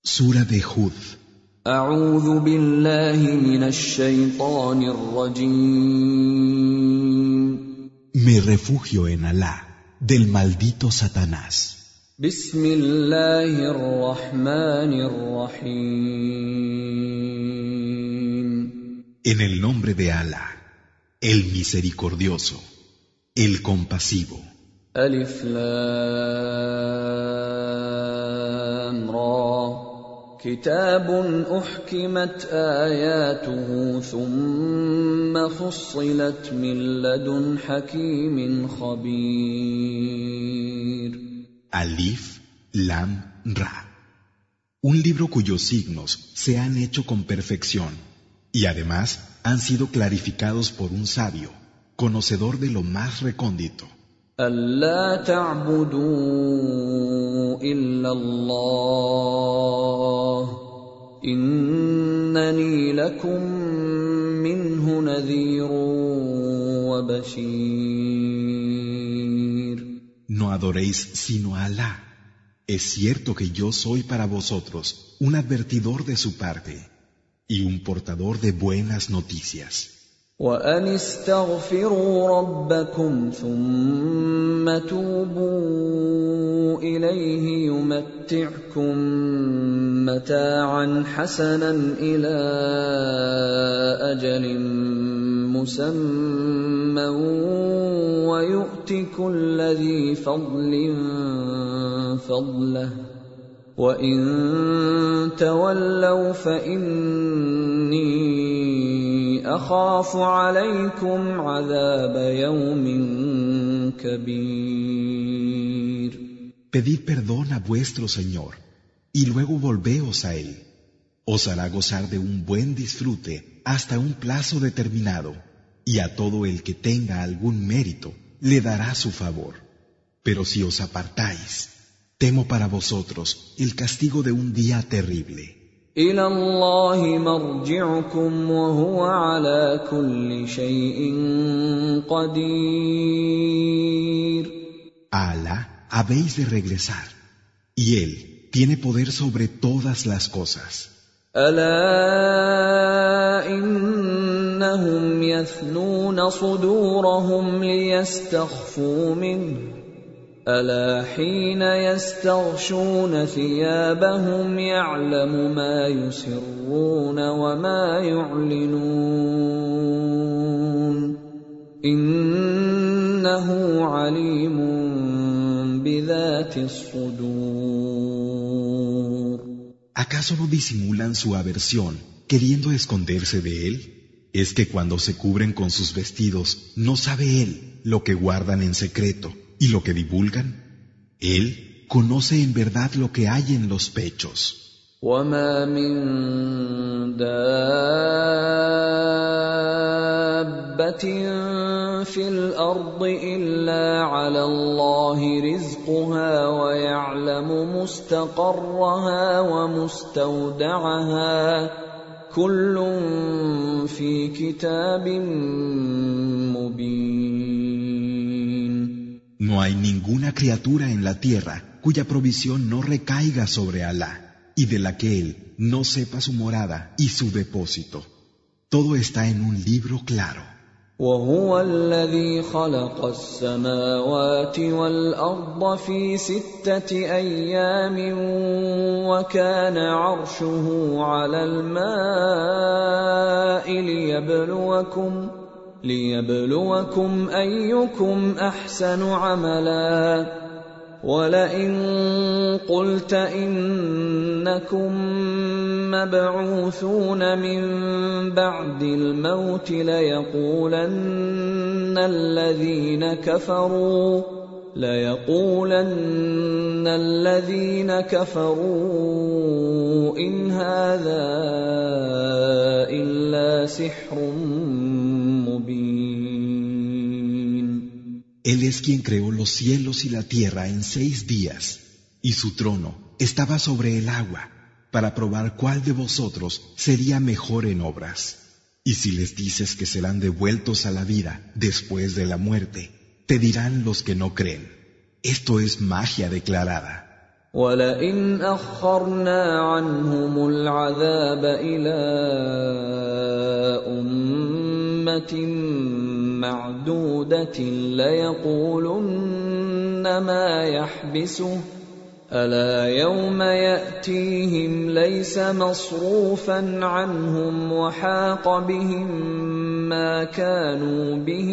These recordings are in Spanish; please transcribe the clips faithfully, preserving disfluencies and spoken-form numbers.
Sura de Hud. أعوذ بالله من الشيطان الرجيم. Me refugio en Alá, del maldito Satanás. بسم الله الرحمن الرحيم. En el nombre de Alá, el misericordioso, el compasivo. ألف لام را كتاب أحكمت آياته ثم فصلت من لدن حكيم خبير. Alif, Lam, Ra. Un libro cuyos signos se han hecho con perfección y además han sido clarificados por un sabio, conocedor de lo más recóndito. ألا تعبدوا إلا الله إنني لكم منه نذير وبشير. No adoréis sino a Alá. Es cierto que yo soy para vosotros un advertidor de su parte y un portador de buenas noticias. وأن استغفروا ربكم ثم توبوا إليه يمتعكم متاعا حسنا إلى أجل مسمى ويؤت كل ذي فضل فضله وإن تولوا فإني أخاف عليكم عذاب يوم كبير. Pedid perdón a vuestro Señor y luego volveos a Él. Os hará gozar de un buen disfrute hasta un plazo determinado, y a todo el que tenga algún mérito le dará su favor. Pero si os apartáis, temo para vosotros el castigo de un día terrible. إلى الله مرجعكم وهو على كل شيء قدير. A Alá habéis de regresar, y Él tiene poder sobre todas las cosas. ألا إنهم يثنون صدورهم ليستخفوا منه ألا حين يستغشون ثيابهم يعلم ما يسرون وما يعلنون إنه عليم بذات الصدور. ¿Acaso no disimulan su aversión queriendo esconderse de Él? Es que cuando se cubren con sus vestidos, ¿no sabe Él lo que guardan en secreto y lo que divulgan? Él conoce en verdad lo que hay en los pechos. وَمَا مِن دَابَّةٍ فِي الْأَرْضِ إِلَّا عَلَى اللَّهِ رِزْقُهَا وَيَعْلَمُ مُسْتَقَرَّهَا وَمُسْتَوْدَعَهَا كُلٌّ فِي كِتَابٍ مُبِينٍ. No hay ninguna criatura en la tierra cuya provisión no recaiga sobre Alá y de la que Él no sepa su morada y su depósito. Todo está en un libro claro. وهو الذي خلق السماوات والأرض في ستة أيام وكان عرشه على الماء ليبلوكم ليبلوكم أيكم أحسن عملا ولئن قلت إنكم مبعوثون من بعد الموت ليقولن الذين كفروا ليقولن الذين كفروا إن هذا إلا سحر مبين. Él es quien creó los cielos y la tierra en seis días, y su trono estaba sobre el agua, para probar cuál de vosotros sería mejor en obras. Y si les dices que serán devueltos a la vida después de la muerte, te dirán los que no creen: esto es magia declarada. وَلَئِنْ أَخَّرْنَا عَنْهُمُ الْعَذَابَ إِلَىٰ أُمَّةٍ مَّعْدُودَةٍ لَّيَقُولُنَّ مَا يَحْبِسُهُ أَلَا يَوْمَ يَأْتِيهِمْ لَيْسَ مَصْرُوفًا عَنْهُمْ وَحَاقَ بِهِم مَّا كَانُوا بِهِ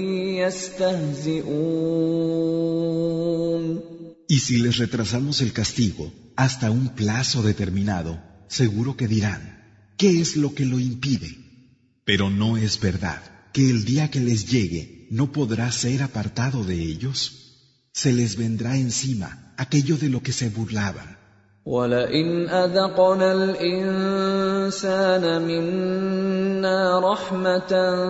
يَسْتَهْزِئُونَ. Y si les retrasamos el castigo hasta un plazo determinado, seguro que dirán, ¿qué es lo que lo impide? Pero no es verdad que el día que les llegue no podrá ser apartado de ellos. Se les vendrá encima aquello de lo que se burlaban. وَلَئِنْ أَذَقْنَا الْإِنسَانَ مِنَّا رَحْمَةً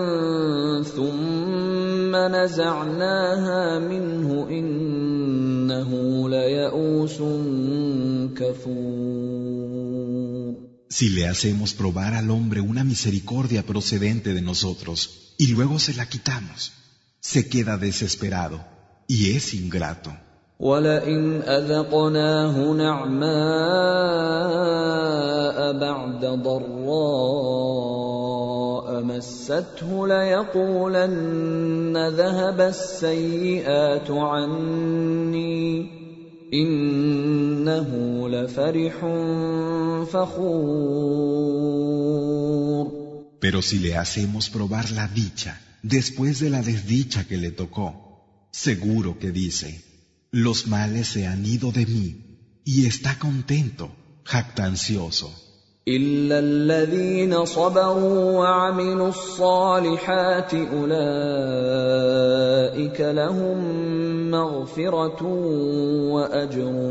ثُمَّ نَزَعْنَاهَا مِنْهُ إِنَّهُ لَيَئُوسٌ كَفُورٌ. Si le hacemos probar al hombre una misericordia procedente de nosotros y luego se la quitamos, se queda desesperado y es ingrato. وَلَئِنْ أَذَقْنَاهُ نَعْمَاءَ بَعْدَ ضَرَّاءَ مَسَّتْهُ لَيَقُولَنَّ ذَهَبَ السَّيِّئَاتُ عَنِّي إِنَّهُ لَفَرِحٌ فَخُورٌ. Pero si le hacemos probar la dicha después de la desdicha que le tocó, seguro que dice, los males se han ido de mí, y está contento, jactancioso. إِلَّا الَّذِينَ صَبَرُوا وَعَمِلُوا الصَّالِحَاتِ أُولَٰئِكَ لَهُم مَّغْفِرَةٌ وَأَجْرٌ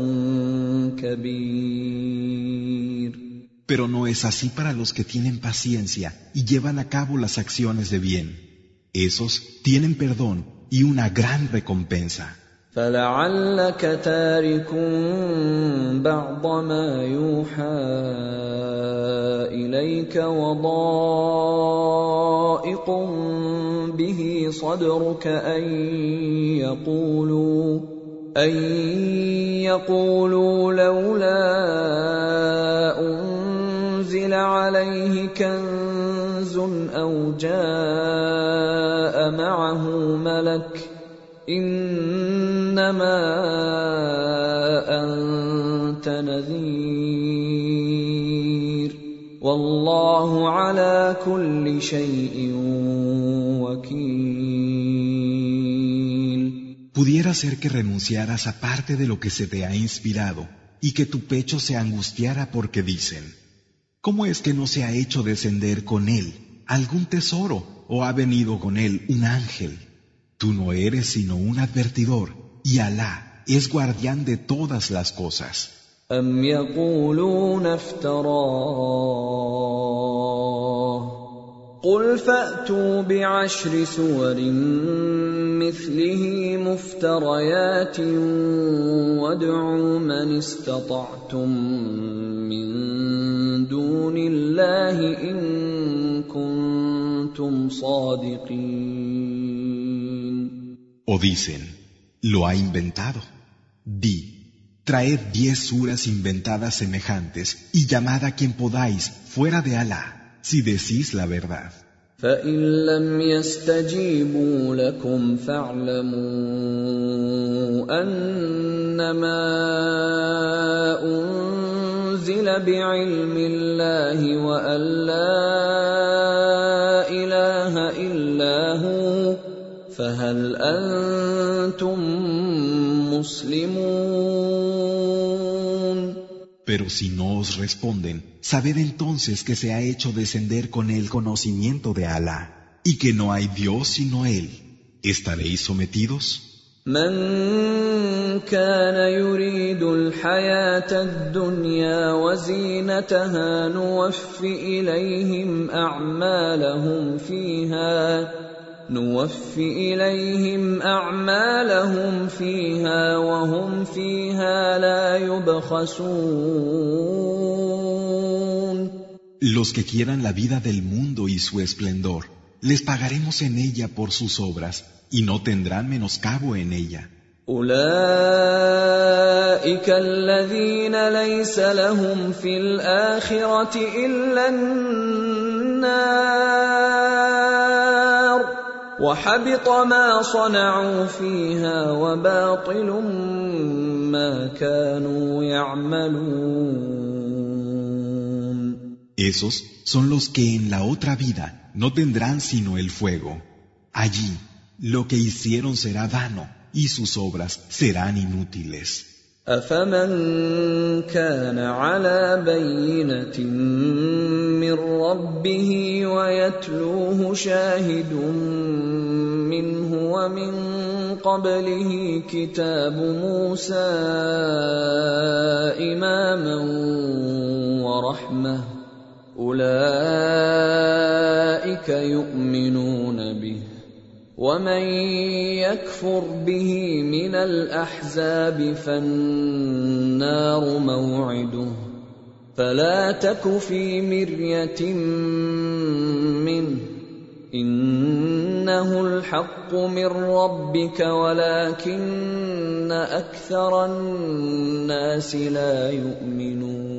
كَبِيرٌ. Pero no es así para los que tienen paciencia y llevan a cabo las acciones de bien. Esos tienen perdón y una gran recompensa. فَلَعَلَّكَ تَارِكٌ بَعْضَ مَا يُوحَىٰ إِلَيْكَ وَضَائِقٌ بِهِ صَدْرُكَ أَن يَقُولُوا أَن يَقُولُوا لَوْلَا أُنزِلَ عَلَيْهِ كَنزٌ أَوْ جَاءَ مَعَهُ مَلَكٌ إِنَّمَا أَنتَ نَذِيرٌ وَاللَّهُ عَلَىٰ كُلِّ شَيْءٍ وَكِيلٌ. Pudiera ser que renunciaras a parte de lo que se te ha inspirado y que tu pecho se angustiara porque dicen, ¿cómo es que no se ha hecho descender con él algún tesoro o ha venido con él un ángel? Tú no eres sino un advertidor, y Alá es guardián de todas las cosas. أَمْ يَقُولُونَ افْتَرَاهُ قُلْ فَأْتُوا بِعَشْرِ سُوَرٍ مِثْلِهِ مُفْتَرَيَاتٍ وَادْعُوا مَنِ استطعتم من دون الله إن كنتم صادقين. O dicen, lo ha inventado. Di, traed diez suras inventadas semejantes y llamad a quien podáis fuera de Alá, si decís la verdad. فَإِن لَّمْ يَسْتَجِيبُوا لَكُمْ فَاعْلَمُوا أَنَّمَا أُنزِلَ بِعِلْمِ اللَّهِ وَأَن لَّا إِلَٰهَ إِلَّا هُوَ فَهَلْ أَنتُم مُّسْلِمُونَ. Pero si no os responden, sabed entonces que se ha hecho descender con el conocimiento de Alá, y que no hay Dios sino Él. ¿Estaréis sometidos? من كان يريد الحياة الدنيا وزينتها نوف إليهم أعمالهم فيها نوف إليهم أعمالهم فيها وهم فيها لا يبخسون. Los que quieran la vida del mundo y su esplendor, les pagaremos en ella por sus obras y no tendrán menoscabo en ella. أولئك الذين ليس لهم في الآخرة إلا النار وحبط ما صنعوا فيها وباطل ما كانوا يعملون. Esos son los que en la otra vida no tendrán sino el fuego. Allí lo que hicieron será vano y sus obras serán inútiles. أفمن كان على بينة من ربه ويتلوه شاهد منه ومن قبله كتاب موسى إماما ورحمة أولئك يؤمنون به ومن يكفر به من الأحزاب فالنار موعده فلا تك في مرية منه إنه الحق من ربك ولكن أكثر الناس لا يؤمنون.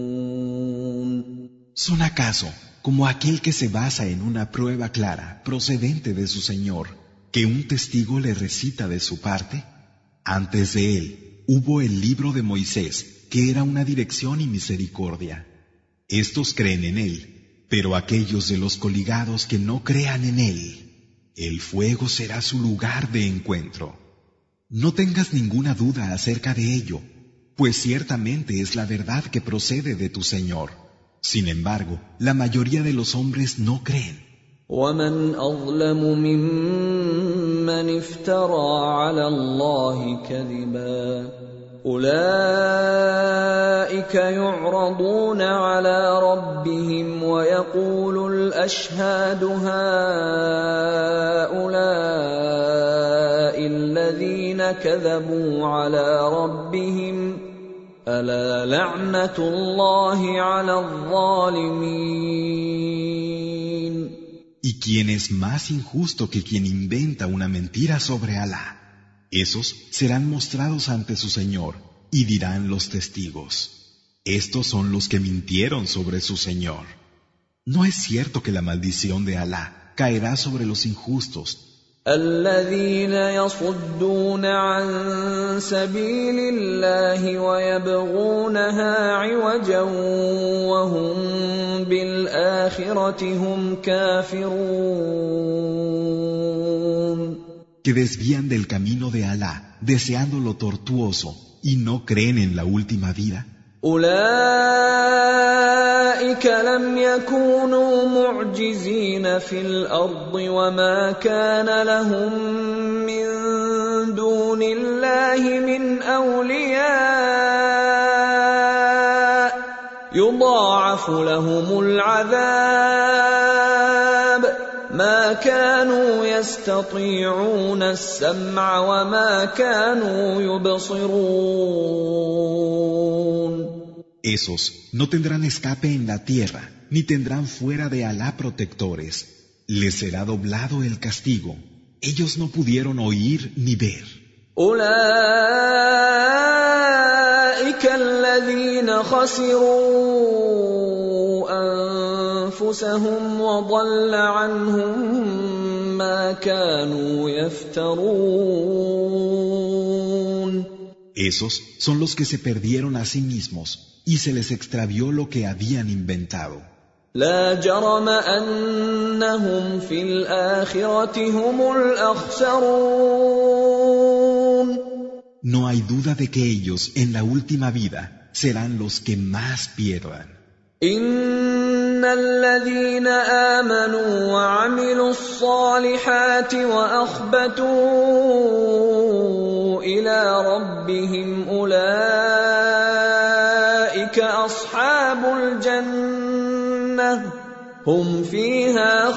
¿Son acaso como aquel que se basa en una prueba clara procedente de su Señor, que un testigo le recita de su parte? Antes de él hubo el libro de Moisés, que era una dirección y misericordia. Estos creen en él, pero aquellos de los coligados que no crean en él, el fuego será su lugar de encuentro. No tengas ninguna duda acerca de ello, pues ciertamente es la verdad que procede de tu Señor. Sin embargo, la mayoría de los hombres no creen. ومن أظلم ممن افترى على الله كذبا أولئك يعرضون على ربهم ويقول الأشهاد هؤلاء الذين كذبوا على ربهم ألا لعنة الله على الظالمين. ¿Y quién es más injusto que quien inventa una mentira sobre Alá? Esos serán mostrados ante su Señor y dirán los testigos: estos son los que mintieron sobre su Señor. ¿No es cierto que la maldición de Alá caerá sobre los injustos? الذين يصدون عن سبيل الله ويبغونها عوجا وهم بالآخرة هم كافرون. Que desvían del camino de Alá, deseando lo tortuoso, y no creen en la última vida. أولئك لم يكونوا معجزين في الأرض وما كان لهم من دون الله من أولياء يضاعف لهم العذاب ما كانوا يستطيعون السمع وما كانوا يبصرون. Esos no tendrán escape en la tierra, ni tendrán fuera de Alá protectores. Les será doblado el castigo. Ellos no pudieron oír ni ver. أولئك الذين خسروا أنفسهم وضل عنهم ما كانوا يفترون. Esos son los que se perdieron a sí mismos y se les extravió lo que habían inventado. لا جرم أنهم في الآخرة هم الأخسرون. No hay duda de que ellos en la última vida serán los que más pierdan. إن الذين آمنوا وعملوا الصالحات وأخبتوا إلى ربهم أولئك أصحاب الجنة هم فيها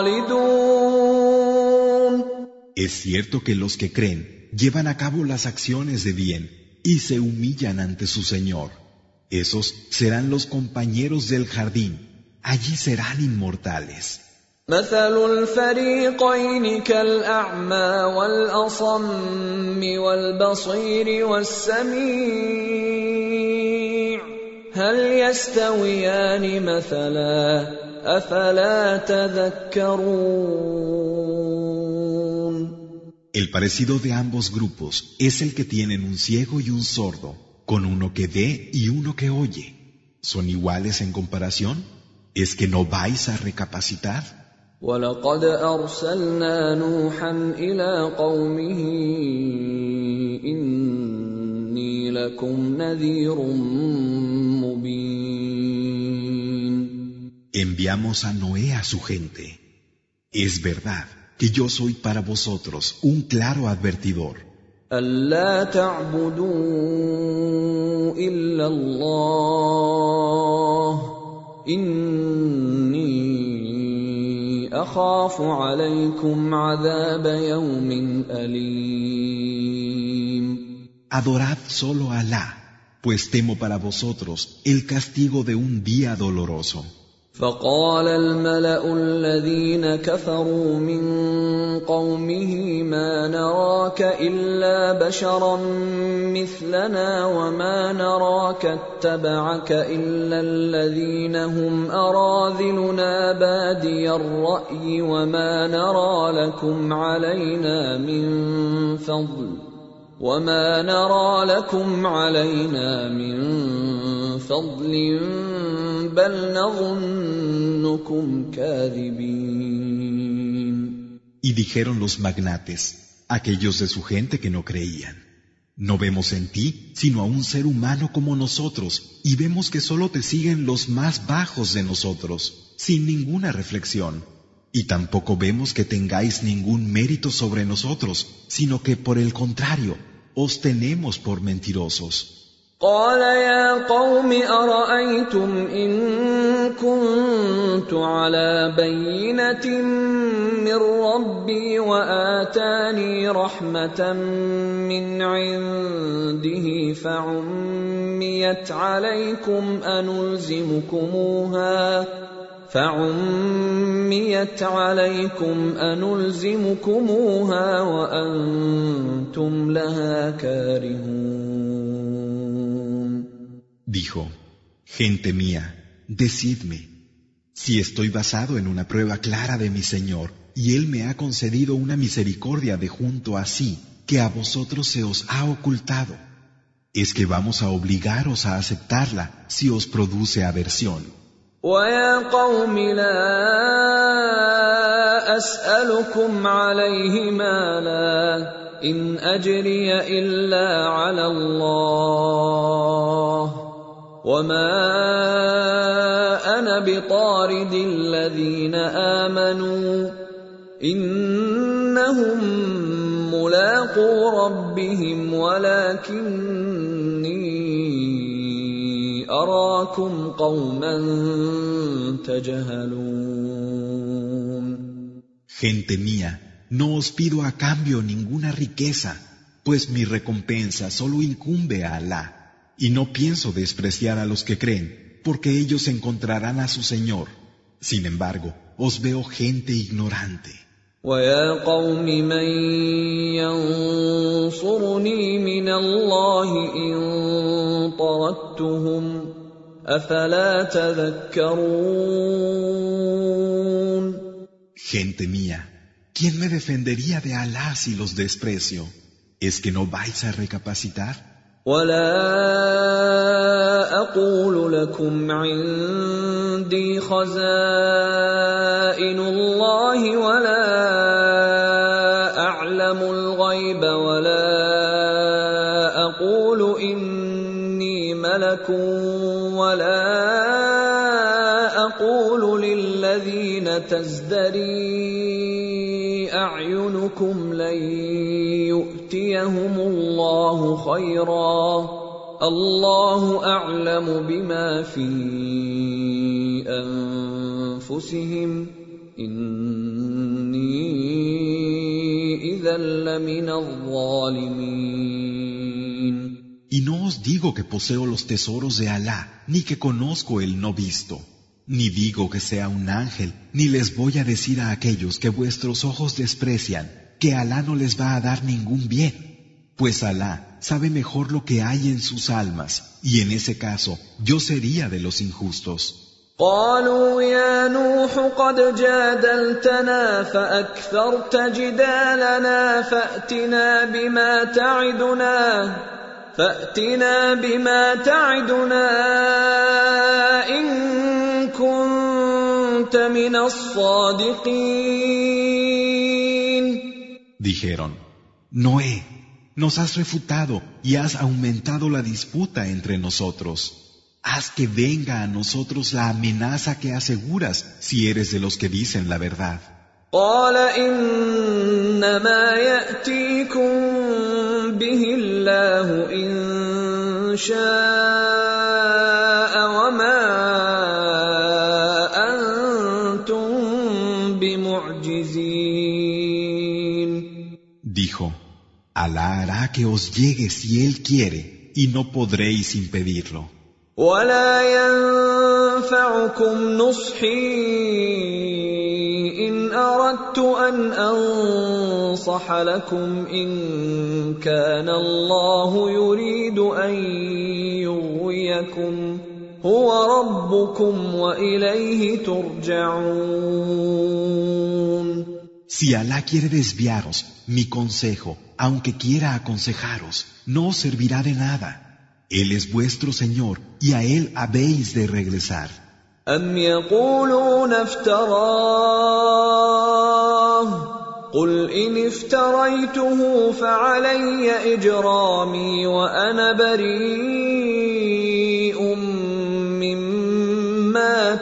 خالدون. Es cierto que los que creen llevan a cabo las acciones de bien y se humillan ante su Señor. Esos serán los compañeros del jardín. Allí serán inmortales. مثل الفريقين كالأعمى والأصم والبصير والسميع هل يستويان مثلا أفلا تذكرون. El parecido de ambos grupos es el que tienen un ciego y un sordo, con uno que ve y uno que oye. ¿Son iguales en comparación? ¿Es que no vais a recapacitar? وَلَقَدْ أَرْسَلْنَا نُوحًا إِلَىٰ قَوْمِهِ إِنِّي لَكُمْ نَذِيرٌ مُّبِينٌ. Enviamos a Noé a su gente. Es verdad que yo soy para vosotros un claro advertidor. أَلَّا تَعْبُدُوا إِلَّا اللَّهَ إِنِّي أَخَافُ عَلَيْكُمْ عَذَابَ يَوْمٍ أَلِيمٍ. Adorad solo a Alá, pues temo para vosotros el castigo de un día doloroso. فقال الملأ الذين كفروا من قومه ما نراك إلا بشرا مثلنا وما نراك اتبعك إلا الذين هم أراذلنا بادي الرأي وما نرى لكم علينا من فضل وما نرى لكم علينا من فضل بل نظنكم كاذبين. Y dijeron los magnates, aquellos de su gente que no creían: No vemos en ti sino a un ser humano como nosotros, y vemos que solo te siguen los más bajos de nosotros, sin ninguna reflexión. Y tampoco vemos que tengáis ningún mérito sobre nosotros, sino que por el contrario, os tenemos por mentirosos. قال يا قوم أرأيتم إن كنت على بينة من ربي وآتاني رحمة من عنده فعميت عليكم أنلزمكموها فعميت عليكم أنلزمكموها وأنتم لها كارهون. Dijo: Gente mía, decidme, si estoy basado en una prueba clara de mi Señor, y Él me ha concedido una misericordia de junto a sí, que a vosotros se os ha ocultado, ¿es que vamos a obligaros a aceptarla si os produce aversión? وَيَا قَوْمِ لَا أَسْأَلُكُمْ عَلَيْهِ مَالًا إِنْ أَجْرِيَ إِلَّا عَلَى اللَّهِ وَمَا أَنَا بِطَارِدِ الَّذِينَ آمَنُوا إِنَّهُمْ مُلَاقُو رَبِّهِمْ وَلَكِنِّي أَرَاكُمْ قَوْمًا تَجْهَلُونَ. Gente mía, no os pido a cambio ninguna riqueza, pues mi recompensa solo incumbe a Alá. Y no pienso despreciar a los que creen, porque ellos encontrarán a su Señor. Sin embargo, os veo gente ignorante. وَيَا قَوْمِ مَنْ يَنْصُرُنِي مِنَ اللَّهِ إِنْ طَرَدتُّهُمْ أَفَلَا تَذَكَّرُونَ. Gente mía, ¿quién me defendería de Alá si los desprecio? ¿Es que no vais a recapacitar? وَلَا أَقُولُ لَكُمْ عِندِي خَزَائِنُ اللَّهِ وَلَا أَعْلَمُ الْغَيْبَ وَلَا أَقُولُ إِنِّي مَلَكٌ وَلَا أَقُولُ لِلَّذِينَ تَزْدَرِي أَعْيُنُكُمْ لَن يُؤْتِيَهُمُ اللَّهُ خَيْرًا اللَّهُ أَعْلَمُ بِمَا فِي أَنفُسِهِمْ إِنِّي إِذًا لَّمِنَ الظَّالِمِينَ. Y no os digo que poseo los tesoros de Alá, ni que conozco el no visto. Ni digo que sea un ángel, ni les voy a decir a aquellos que vuestros ojos desprecian, que Alá no les va a dar ningún bien, pues Alá sabe mejor lo que hay en sus almas, y en ese caso yo sería de los injustos. قالوا يا نوح قد جادلتنا فأكثرت جدالنا فأتنا بما تعدنا فأتنا بما تعدنا إن كنت من الصادقين. Dijeron, Noé, nos has refutado y has aumentado la disputa entre nosotros. Haz que venga a nosotros la amenaza que aseguras si eres de los que dicen la verdad. قال إنما يأتيكم به الله إن شاء وما أنتم بمعجزين. Dijo, Alá hará que os llegue si Él quiere y no podréis impedirlo. ولا ينفعكم نصحي إن أردت أن أنصح لكم إن كان الله يريد أن يغويكم هو ربكم وإليه ترجعون. Si Alá quiere desviaros, mi consejo, aunque quiera aconsejaros, no os servirá de nada. Él es vuestro Señor y a Él habéis de regresar. أم يقولون افتراه قل إن افتريته فعلي إجرامي وأنا بريء مما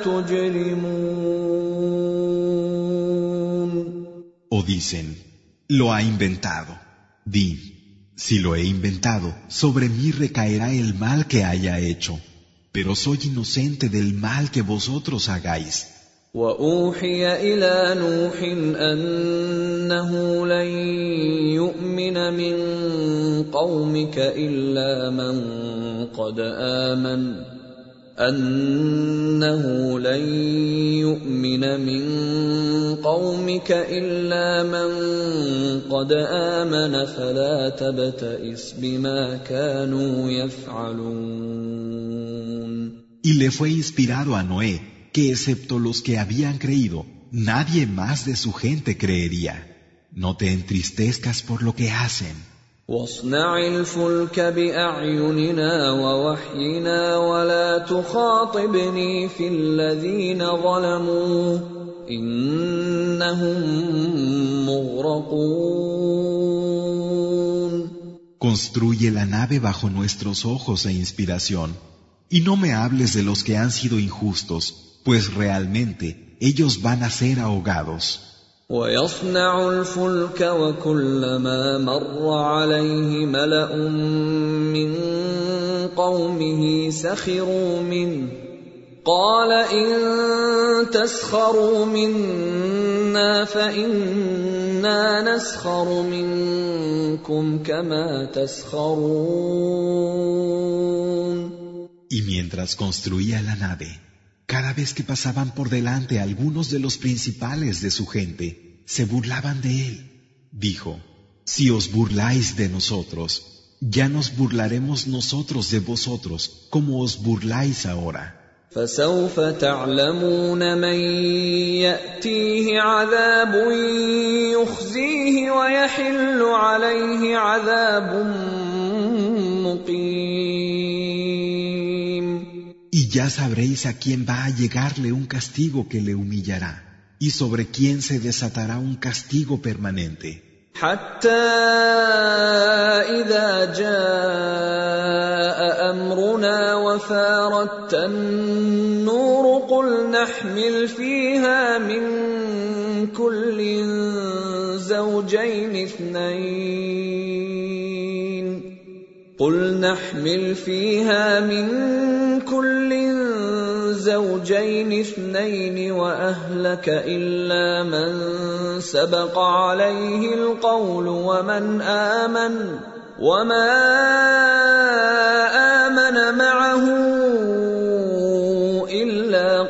تجرمون. O dicen, lo ha inventado. Di, si lo he inventado, sobre mí recaerá el mal que haya hecho, pero soy inocente del mal que vosotros hagáis. وأوحي إلى نوح أنه لن يؤمن من قومك إلا من قد آمن أنه لن يؤمن من قومك إلا من قد آمن فلا تبتئس بما كانوا يفعلون. Y le fue inspirado a Noé que excepto los que habían creído, nadie más de su gente creería. No te entristezcas por lo que hacen. واصنع الفلك بأعيننا ووحينا ولا تخاطبني في الذين ظلموا إنهم مغرقون. Construye la nave bajo nuestros ojos e inspiración, y no me hables de los que han sido injustos, pues realmente ellos van a ser ahogados. ويصنع الفلك وكلما مر عليه ملأ من قومه سخروا منه قال إن تسخروا منا فإنا نسخر منكم كما تسخرون. Y mientras construía la nave, cada vez que pasaban por delante algunos de los principales de su gente, se burlaban de él. Dijo, si os burláis de nosotros, ya nos burlaremos nosotros de vosotros, como os burláis ahora. فسوف تعلمون من يأتيه عذاب يخزيه ويحل عليه عذاب مقيم. Y ya sabréis a quién va a llegarle un castigo que le humillará, y sobre quién se desatará un castigo permanente. حتى إذا جاء أمرنا وفارت النور قل نحمل فيها من كل زوجين اثنين قل نحمل فيها من كل زوجين اثنين وأهلك إلا من سبق عليه القول ومن آمن وما آمن معه إلا إلا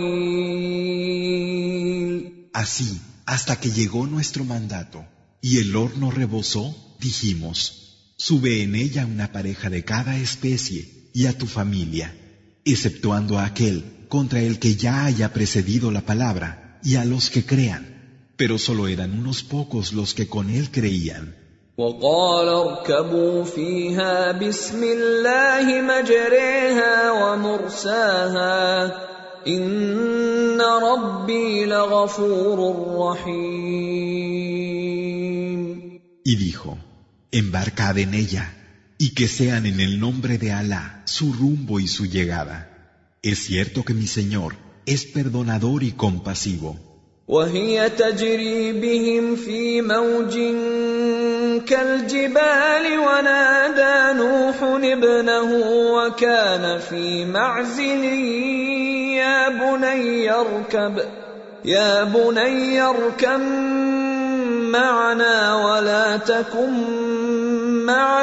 قليل. Así, hasta que llegó nuestro mandato y el horno rebosó, dijimos: sube en ella una pareja de cada especie y a tu familia, exceptuando a aquel contra el que ya haya precedido la palabra, y a los que crean, pero solo eran unos pocos los que con él creían. وقال اركبوا فيها بسم الله مجريها ومرساها إن ربي لغفور رحيم. Y dijo: embarcad en ella, y que sean en el nombre de Alá su rumbo y su llegada. Es cierto que mi Señor es perdonador y compasivo. وهي تجري بهم في موج كالجبال ونادى نوح ابنه وكان في معزل يا بني اركب يا بني اركب معنا ولا تكن مع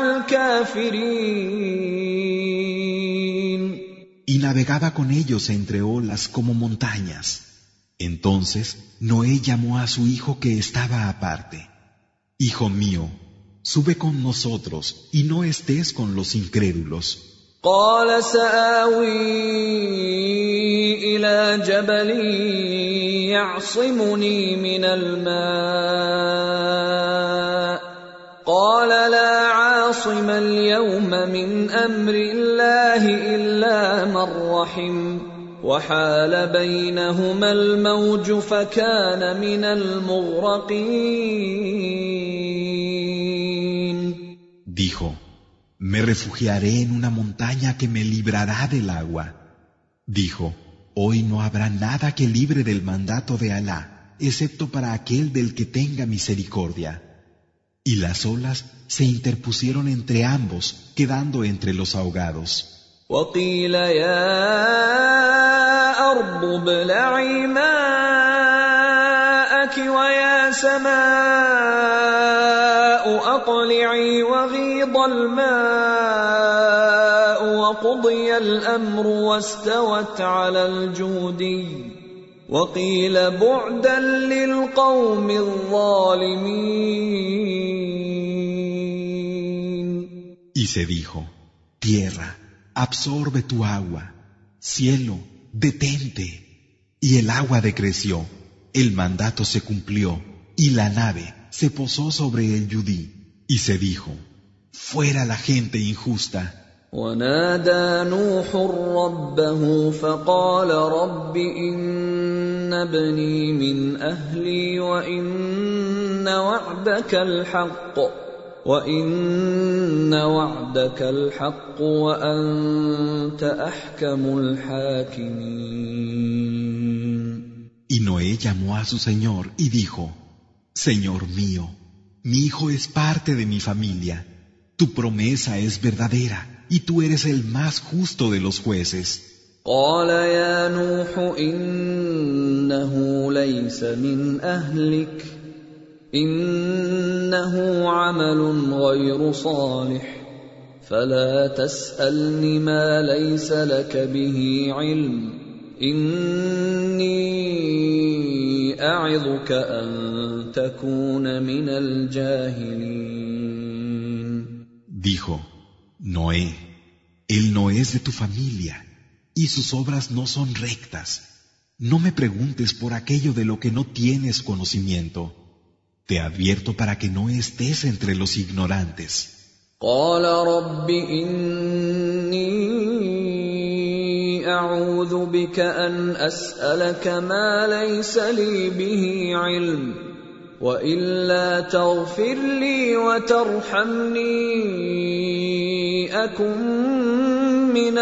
الكافرين. Y navegaba con ellos entre olas como montañas. Entonces Noé llamó a su hijo que estaba aparte: Hijo mío, sube con nosotros y no estés con los incrédulos. قال سآوي إلى جبل يعصمني من الماء قال لا عاصم اليوم من أمر الله إلا من رحم وحال بينهما الموج فكان من المغرقين. Dijo: me refugiaré en una montaña que me librará del agua. Dijo: hoy no habrá nada que libre del mandato de Alá, excepto para aquel del que tenga misericordia. Y las olas se interpusieron entre ambos, quedando entre los ahogados. وقيل يا أرض ابلعي ماءك ويا سماء أقلعي وغيض الماء وقضي الأمر واستوت على الجودي وقيل بعدا للقوم الظالمين. Y se dijo: tierra, absorbe tu agua; cielo, detente. Y el agua decreció, el mandato se cumplió, y la nave se posó sobre el Yudí. Y se dijo: fuera la gente injusta. ونادى نوح ربه فقال رب إن ابني من أهلي وإن وعدك الحق وَإِنَّ وَعْدَكَ الْحَقُّ وَأَنْتَ أَحْكَمُ الْحَاكِمِينَ. Y Noé llamó a su Señor y dijo: Señor mío, mi hijo es parte de mi familia. Tu promesa es verdadera y tú eres el más justo de los jueces. قال يا نوح إنه ليس من أهلك إنه عمل غير صالح فلا تسألني ما ليس لك به علم إني أعظك أن تكون من الجاهلين. Dijo: Noé, él no es de tu familia y sus obras no son rectas. No me preguntes por aquello de lo que no tienes conocimiento. Te advierto para que no estés entre los ignorantes. قال رب إني أعوذ بك أن أسألك ما ليس لي به علم وإلا تغفر لي وترحمني أكن من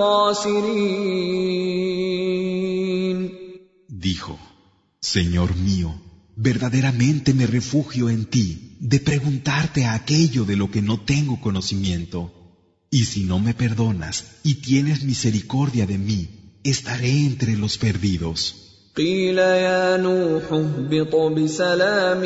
الخاسرين. Dijo: Señor mío, verdaderamente me refugio en ti de preguntarte aquello de lo que no tengo conocimiento. Y si no me perdonas y tienes misericordia de mí, estaré entre los perdidos. قيل يا نوح اهبط بسلام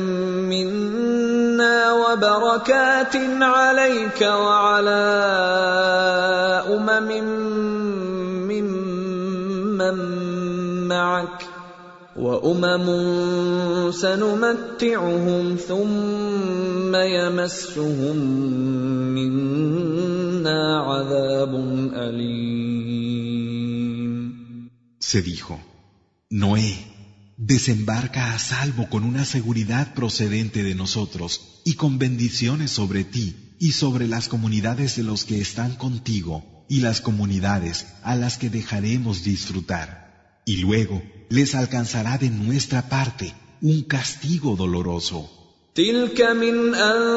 منا وبركات عليك وعلى أمم ممن أُمَمًا مَّعَكَ وَأُمَمٌ سَنُمَتِّعُهُمْ ثُمَّ يَمَسُّهُم مِّنَّا عَذَابٌ أَلِيمٌ. Se dijo: Noé, desembarca a salvo con una seguridad procedente de nosotros y con bendiciones sobre ti y sobre las comunidades de los que están contigo y las comunidades a las que dejaremos disfrutar. Y luego les alcanzará de nuestra parte un castigo doloroso. تِلْكَ مِنْ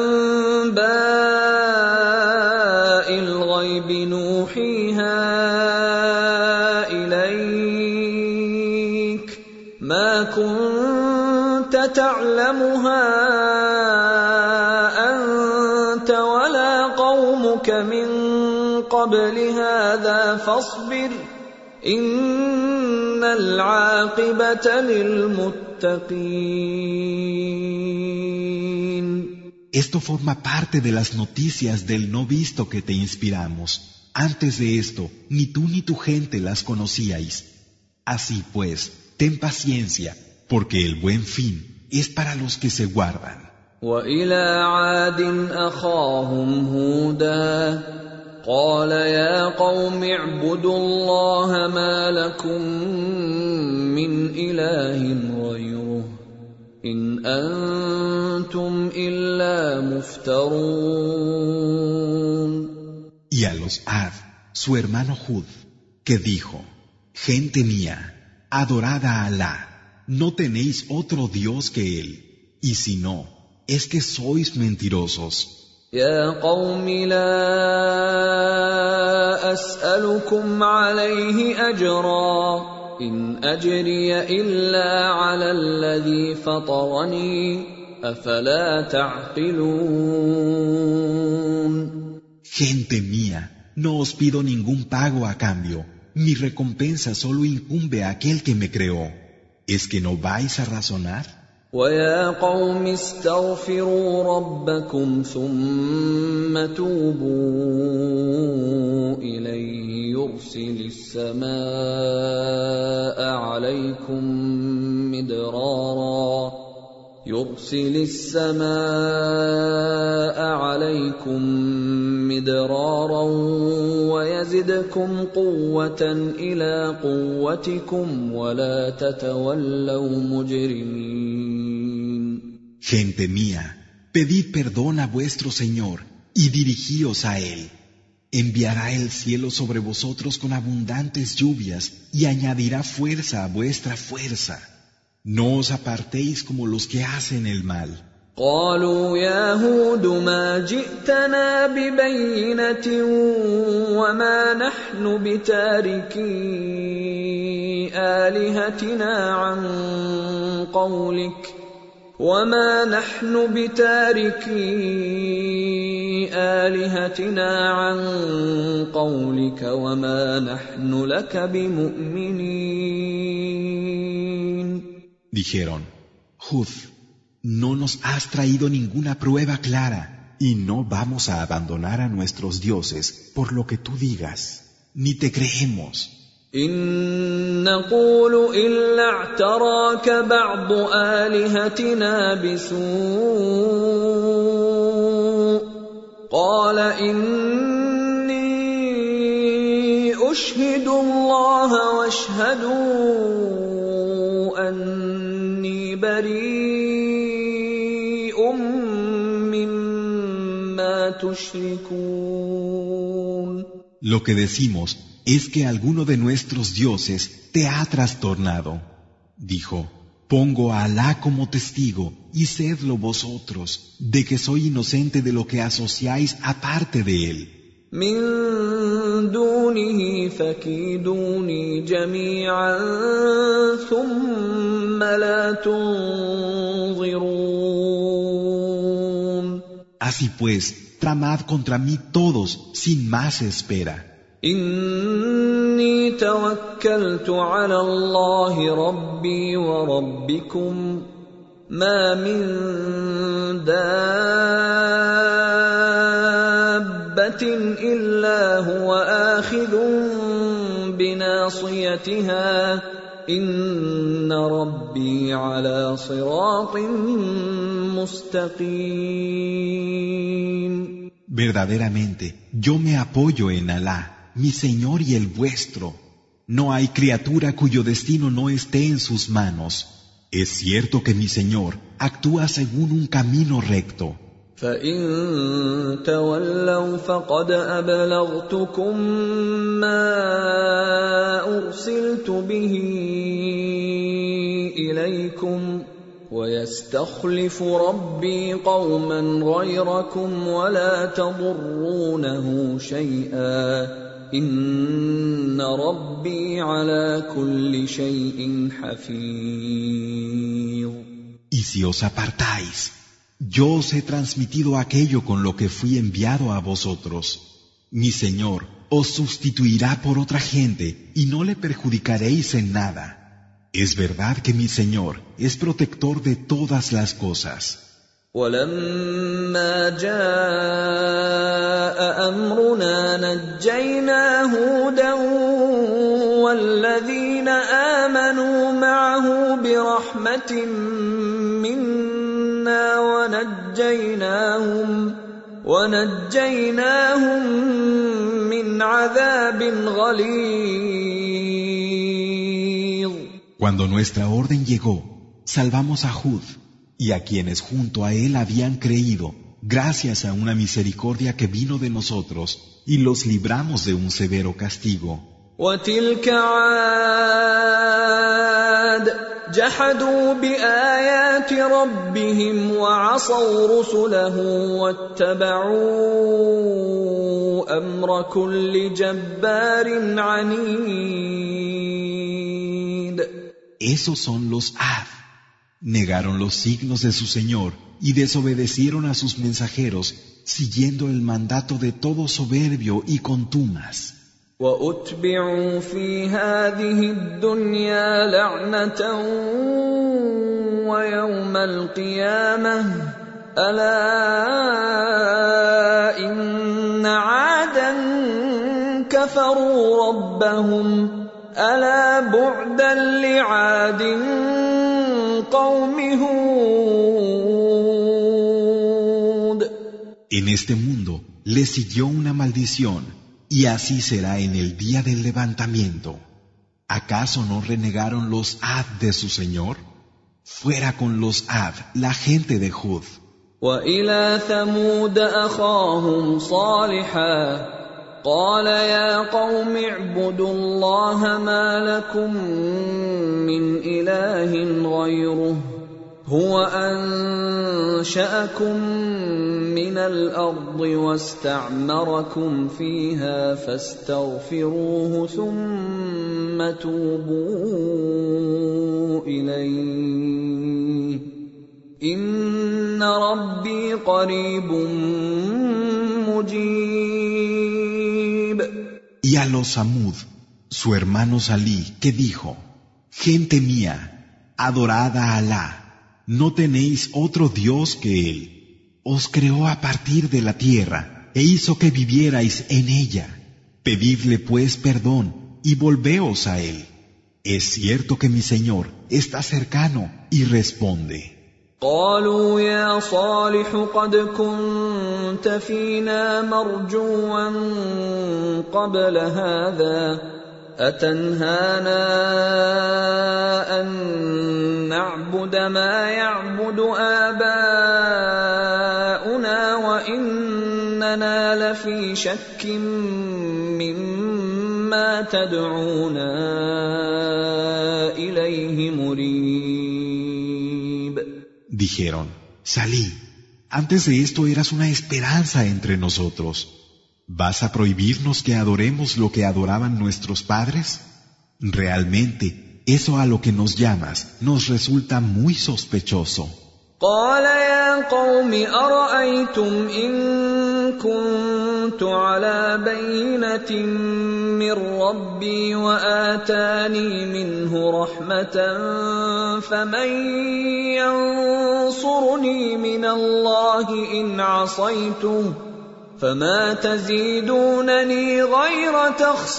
أَنبَاءِ الْغَيْبِ نُوحِيهَا إِلَيْكَ مَا كُنتَ تَعْلَمُهَا أَنْتَ وَلَا قَوْمُكَ مِنْ قَبْلِ هَذَا فَاصْبِرْ إِنَّ الْعَاقِبَةَ لِلْمُتَّقِينَ. Esto forma parte de las noticias del no visto que te inspiramos. Antes de esto, ni tú ni tu gente las conocíais. Así pues, ten paciencia, porque el buen fin es para los que se guardan. وَإِلَىٰ عَادٍ أَخَاهُمْ هُودًا قَالَ يَا قَوْمِ اعْبُدُوا اللَّهَ مَا لَكُم مِّنْ إِلَٰهٍ غَيْرُهُ إِنْ أَنتُمْ إِلَّا مُفْتَرُونَ. Y a los Ad, su hermano Hud, que dijo: Gente mía, adorad a Alá, no tenéis otro Dios que Él, y si no, es que sois mentirosos. يا قوم لا أسألكم عليه أجرا إن أجري إلا على الذي فطرني أفلا تعقلون. Gente mía, no os pido ningún pago a cambio. Mi recompensa solo incumbe a aquel que me creó. ¿Es que no vais a razonar? وَيَا قَوْمِ اسْتَغْفِرُوا رَبَّكُمْ ثُمَّ تُوبُوا إِلَيْهِ يُرْسِلِ السَّمَاءَ عَلَيْكُمْ مِدْرَارًا يُرْسِلِ السَّمَاءَ عَلَيْكُمْ مِدْرَارًا وَيَزِدْكُمْ قُوَّةً إِلَى قُوَّتِكُمْ وَلَا تَتَوَلَّوْا مُجْرِمِينَ. Gente mía, pedid perdón a vuestro Señor y dirigíos a Él. Enviará el cielo sobre vosotros con abundantes lluvias y añadirá fuerza a vuestra fuerza. No os apartéis como los que hacen el mal. قالوا يا هود ما جئتنا ببينة وما نحن بتاركي آلهتنا عن قولك وما نحن بتاركي آلهتنا عن قولك وما نحن لك بمؤمنين. Dijeron: Hud, no nos has traído ninguna prueba clara y no vamos a abandonar a nuestros dioses por lo que tú digas, ni te creemos. إن نقول إلا اعتراك بعض آلهتنا بسوء قال إني أشهد الله واشهدوا أني بريء مما تشركون. Lo que decimos es que alguno de nuestros dioses te ha trastornado. Dijo: Pongo a Alá como testigo y sedlo vosotros de que soy inocente de lo que asociáis aparte de él. من دونه فكيدوني جميعا ثم لا تنظرون. Así pues, tramad contra mí todos sin más espera. إني توكلت على الله ربي وربكم ما من دابة إلا هو آخذ بناصيتها إن ربي على صراط مستقيم. Verdaderamente, yo me apoyo en Alá, mi Señor y el vuestro. No hay criatura cuyo destino no esté en sus manos. Es cierto que mi Señor actúa según un camino recto. فَإِن تَوَلَّوْا فَقَدْ أَبْلَغْتُكُم مَّا أُرْسِلْتُ بِهِ إِلَيْكُمْ وَيَسْتَخْلِفُ رَبِّي قَوْمًا غَيْرَكُمْ وَلَا تَضُرُّونَهُ شَيْئًا إِنَّ رَبِّي عَلَى كُلِّ شَيْءٍ حَفِيظٌ. Y si os apartáis, yo os he transmitido aquello con lo que fui enviado a vosotros. Mi Señor os sustituirá por otra gente y no le perjudicaréis en nada. Es verdad que mi Señor es protector de todas las cosas. وَلَمَّا جَاءَ أَمْرُنَا نَجَّيْنَا هُودًا وَالَّذِينَ آمَنُوا مَعَهُ بِرَحْمَةٍ مِّنَّا وَنَجَّيْنَاهُمْ وَنَجَّيْنَاهُمْ مِنْ عَذَابٍ غَلِيظٍ. Cuando nuestra orden llegó, salvamos a Hud y a quienes junto a él habían creído, gracias a una misericordia que vino de nosotros, y los libramos de un severo castigo. وَتِلْكَ عَادٌ جَحَدُوا بِآيَاتِ رَبِّهِمْ وَعَصَوْا رُسُلَهُ وَاتَّبَعُوا أَمْرَ كُلِّ جَبَّارٍ عَنِيدٍ. Esos son los Ad. Negaron los signos de su Señor y desobedecieron a sus mensajeros, siguiendo el mandato de todo soberbio y contumas. وَأُتْبِعُوا فِي هَٰذِهِ الدُّنْيَا لَعْنَةً وَيَوْمَ الْقِيَامَةِ أَلَا إِنَّ عَادًا كَفَرُوا رَبَّهُمْ أَلَا بُعْدًا لِّعَادٍ قَوْمِ هُودٍ. En este mundo le siguió una maldición, y así será en el día del levantamiento. ¿Acaso no renegaron los Ad de su Señor? Fuera con los Ad, la gente de Hud. وَإِلَى ثَمُودَ أَخَاهُمْ صَالِحًا قَالَ يَا قَوْمِ اعْبُدُوا اللَّهَ مَا لَكُم مِّنْ إِلَٰهٍ غَيْرُهُ هُوَ أَنشَأَكُم مِّنَ الْأَرْضِ وَاسْتَعْمَرَكُمْ فِيهَا فَاسْتَغْفِرُوهُ ثُمَّ تُوبُوا إِلَيْهِ إِنَّ رَبِّي قَرِيبٌ مُّجِيبٌ. Y a los Samud, su hermano Salí, que dijo: Gente mía, adorad a Alá, no tenéis otro Dios que Él. Os creó a partir de la tierra e hizo que vivierais en ella. Pedidle pues perdón y volveos a Él. Es cierto que mi Señor está cercano y responde. قالوا يا صالح قد كنت فينا مرجوا قبل هذا أتنهانا أن نعبد ما يعبد آباؤنا وإننا لفي شك مما تدعونا إليه مريب. Dijeron: Salí, antes de esto eras una esperanza entre nosotros. ¿Vas a prohibirnos que adoremos lo que adoraban nuestros padres? Realmente, eso a lo que nos llamas nos resulta muy sospechoso. قال يا قوم أرأيتم إن كنت على بينة من ربي وآتاني منه رحمة فمن ينصرني من الله إن عصيته فما تزيدونني غير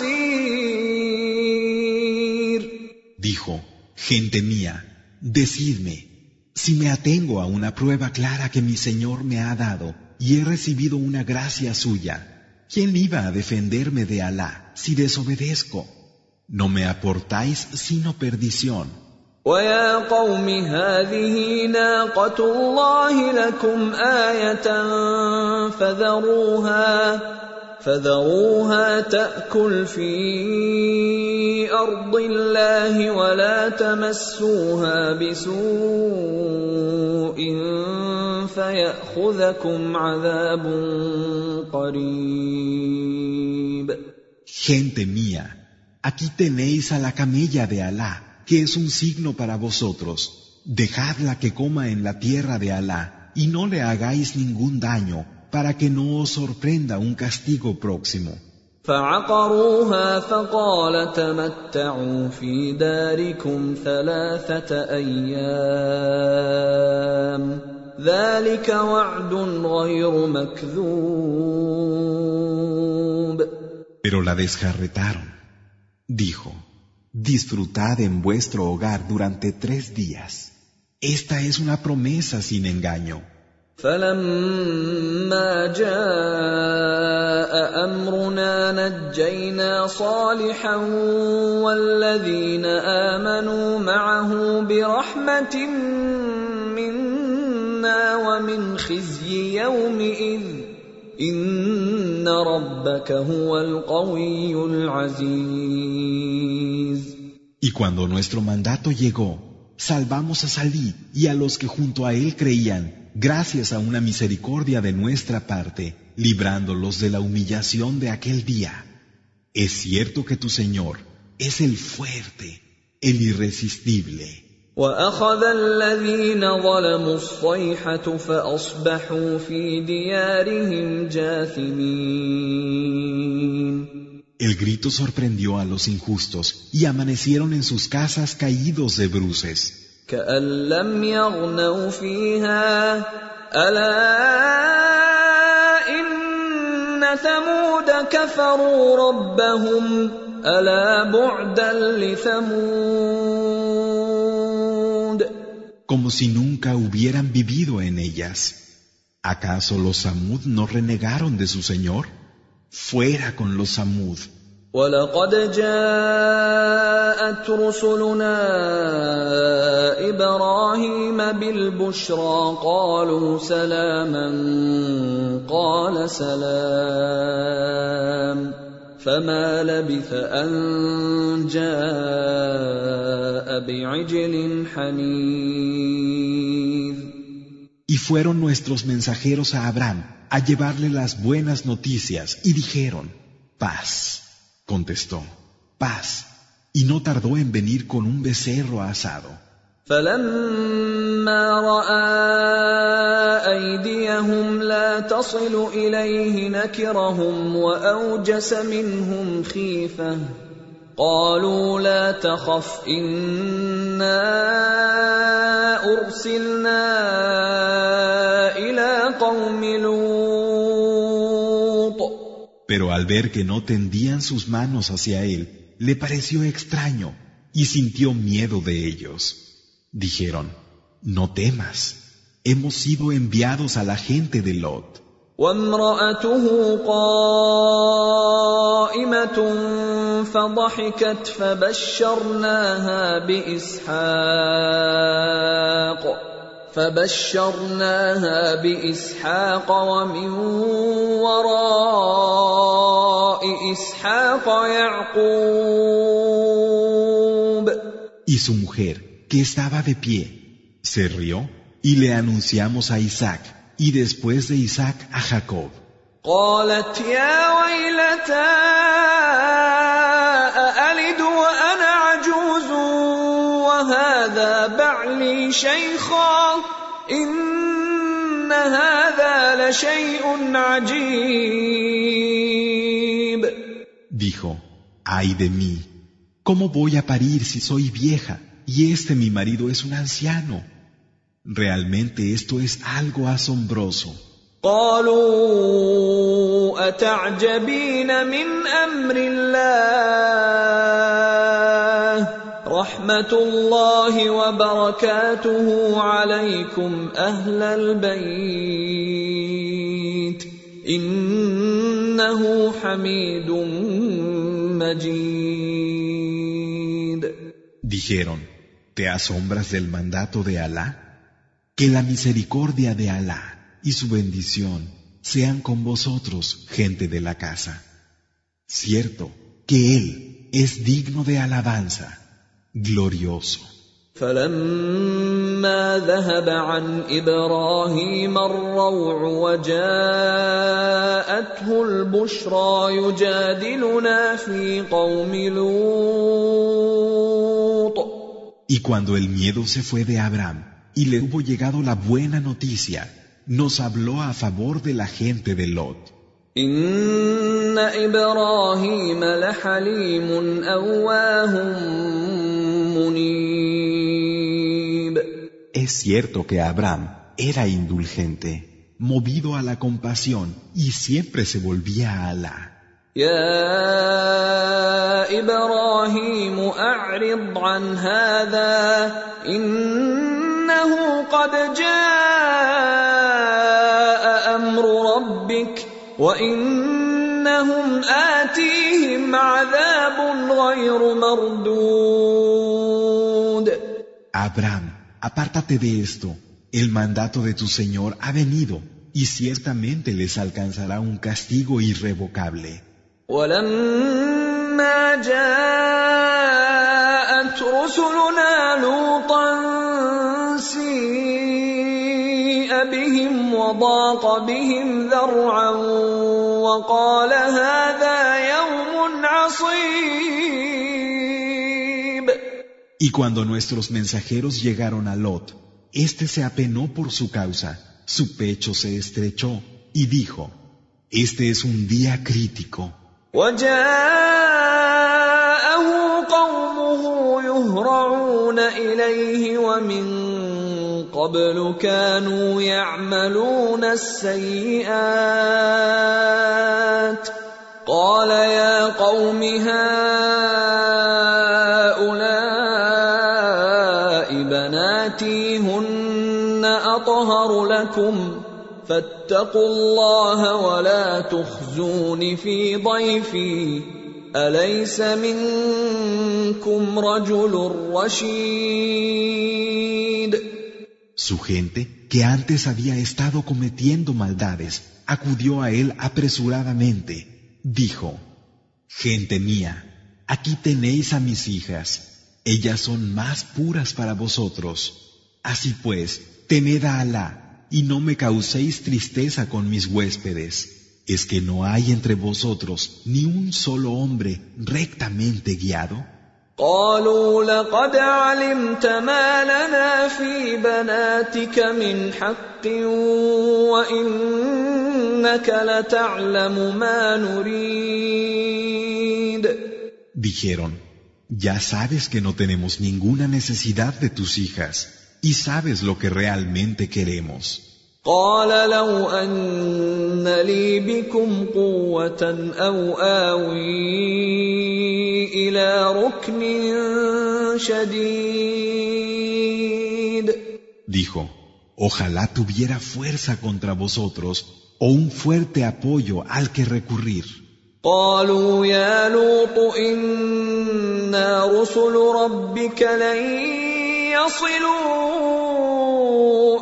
تخسير. Dijo: Gente mía, decidme, si me atengo a una prueba clara que mi Señor me ha dado y he recibido una gracia suya, ¿quién iba a defenderme de Alá si desobedezco? No me aportáis sino perdición. ويا قوم هذه ناقة الله لكم آية فذروها فذروها تأكل في أرض الله ولا تمسوها بسوء فيأخذكم عذاب قريب. Gente mía, aquí tenéis a la camella de Alá, que es un signo para vosotros. Dejadla que coma en la tierra de Alá y no le hagáis ningún daño, para que no os sorprenda un castigo próximo. فعقروها فقال تمتعوا في داركم ثلاثة أيام ذلك وعد غير مكذوب. Pero la desjarretaron. Dijo: Disfrutad en vuestro hogar durante tres días. Esta es una promesa sin engaño. فلما جاء أمرنا نجينا صالحا والذين آمنوا معه برحمة منا ومن خزي يومئذ إن ربك هو القوي العزيز. Y cuando nuestro mandato llegó, salvamos a Salí y a los que junto a él creían, gracias a una misericordia de nuestra parte, librándolos de la humillación de aquel día. Es cierto que tu Señor es el fuerte, el irresistible. وأخذ الذين ظلموا الصيحة فأصبحوا في ديارهم جاثمين. El grito sorprendió a los injustos y amanecieron en sus casas caídos de bruces. كأن لم يغنوا فيها ألا إن ثمود كفروا ربهم ألا بعدا لثمود. Como si nunca hubieran vivido en ellas. ¿Acaso los Samud no renegaron de su Señor? Fuera con los Samud. ولقد جاءت رسلنا إبراهيم بالبشرى قالوا سلاما قال سلام فما لبث أن جاء بعجل حنيذ. Y fueron nuestros mensajeros a Abraham a llevarle las buenas noticias y dijeron: paz. Contestó: paz. Y no tardó en venir con un becerro asado. فلما رأى أيديهم لا تصل إليه نكرهم وأوجس منهم خيفة قالوا لا تخف إنا أرسلنا إلى قوم لوط. Pero al ver que no tendían sus manos hacia él, le pareció extraño y sintió miedo de ellos. Dijeron: no temas, hemos sido enviados a la gente de Lot. وامرأته قائمة فضحكت فبشرناها بإسحاق فبشرناها بإسحاق ومن وراء إسحاق يعقوب. Y su mujer, que estaba de pie, se rió y le anunciamos a Isaac y después de Isaac a Jacob. قالت يا ويلتى أألد وأنا عجوز وهذا بعلي شيخا إن هذا لشيء عجيب. Dijo: ay de mí, ¿cómo voy a parir si soy vieja y este mi marido es un anciano? Realmente esto es algo asombroso. قالوا أتعجبين من أمر الله رحمة الله وبركاته عليكم أهل البيت إنه حميد مجيد. Dijeron, ¿te asombras del mandato de Alá? Que la misericordia de Alá y su bendición sean con vosotros, gente de la casa. Cierto que Él es digno de alabanza, glorioso. فلما ذهب عن إبراهيم الروع وجاءته البشرى يجادلنا في قوم لوط. Y cuando el miedo se fue de Abraham y le hubo llegado la buena noticia, nos habló a favor de la gente de Lot. إن إبراهيم لحليم أواه منيب. Es cierto que Abraham era indulgente, movido a la compasión y siempre se volvía a Alá. يا إبراهيم أعرض عن هذا إنه قد جاء أمر ربك وإنهم آتيهم عذاب غير مردود. Abraham, apártate de esto. El mandato de tu Señor ha venido y ciertamente les alcanzará un castigo irrevocable. ولما جاءت رسلنا لوطا سيء بهم وضاق بهم ذرعا وقال هذا يوم عصيب. Y cuando nuestros mensajeros llegaron a Lot, éste se apenó por su causa, su pecho se estrechó y dijo: Este es un día crítico. وجاءه قومه يهرعون إليه ومن قبل كانوا يعملون السيئات قال يا قوم هؤلاء بناتي هن أطهر لكم فاتقوا الله ولا تخزون في ضيفي أليس منكم رجل رشيد. Su gente, que antes había estado cometiendo maldades, acudió a él apresuradamente. Dijo: Gente mía, aquí tenéis a mis hijas. Ellas son más puras para vosotros. Así pues, temed a Alá y no me causéis tristeza con mis huéspedes. ¿Es que no hay entre vosotros ni un solo hombre rectamente guiado? قالوا لقد علمت ما لنا في بناتك من حق وإنك لتعلم ما نريد. Dijeron: Ya sabes que no tenemos ninguna necesidad de tus hijas y sabes lo que realmente queremos. قال لو أن لي بكم قوة أو آوي إلى ركن شديد. Dijo: Ojalá tuviera fuerza contra vosotros o un fuerte apoyo al que recurrir. قالوا يا لوط إنا رسل ربك لن يصلوا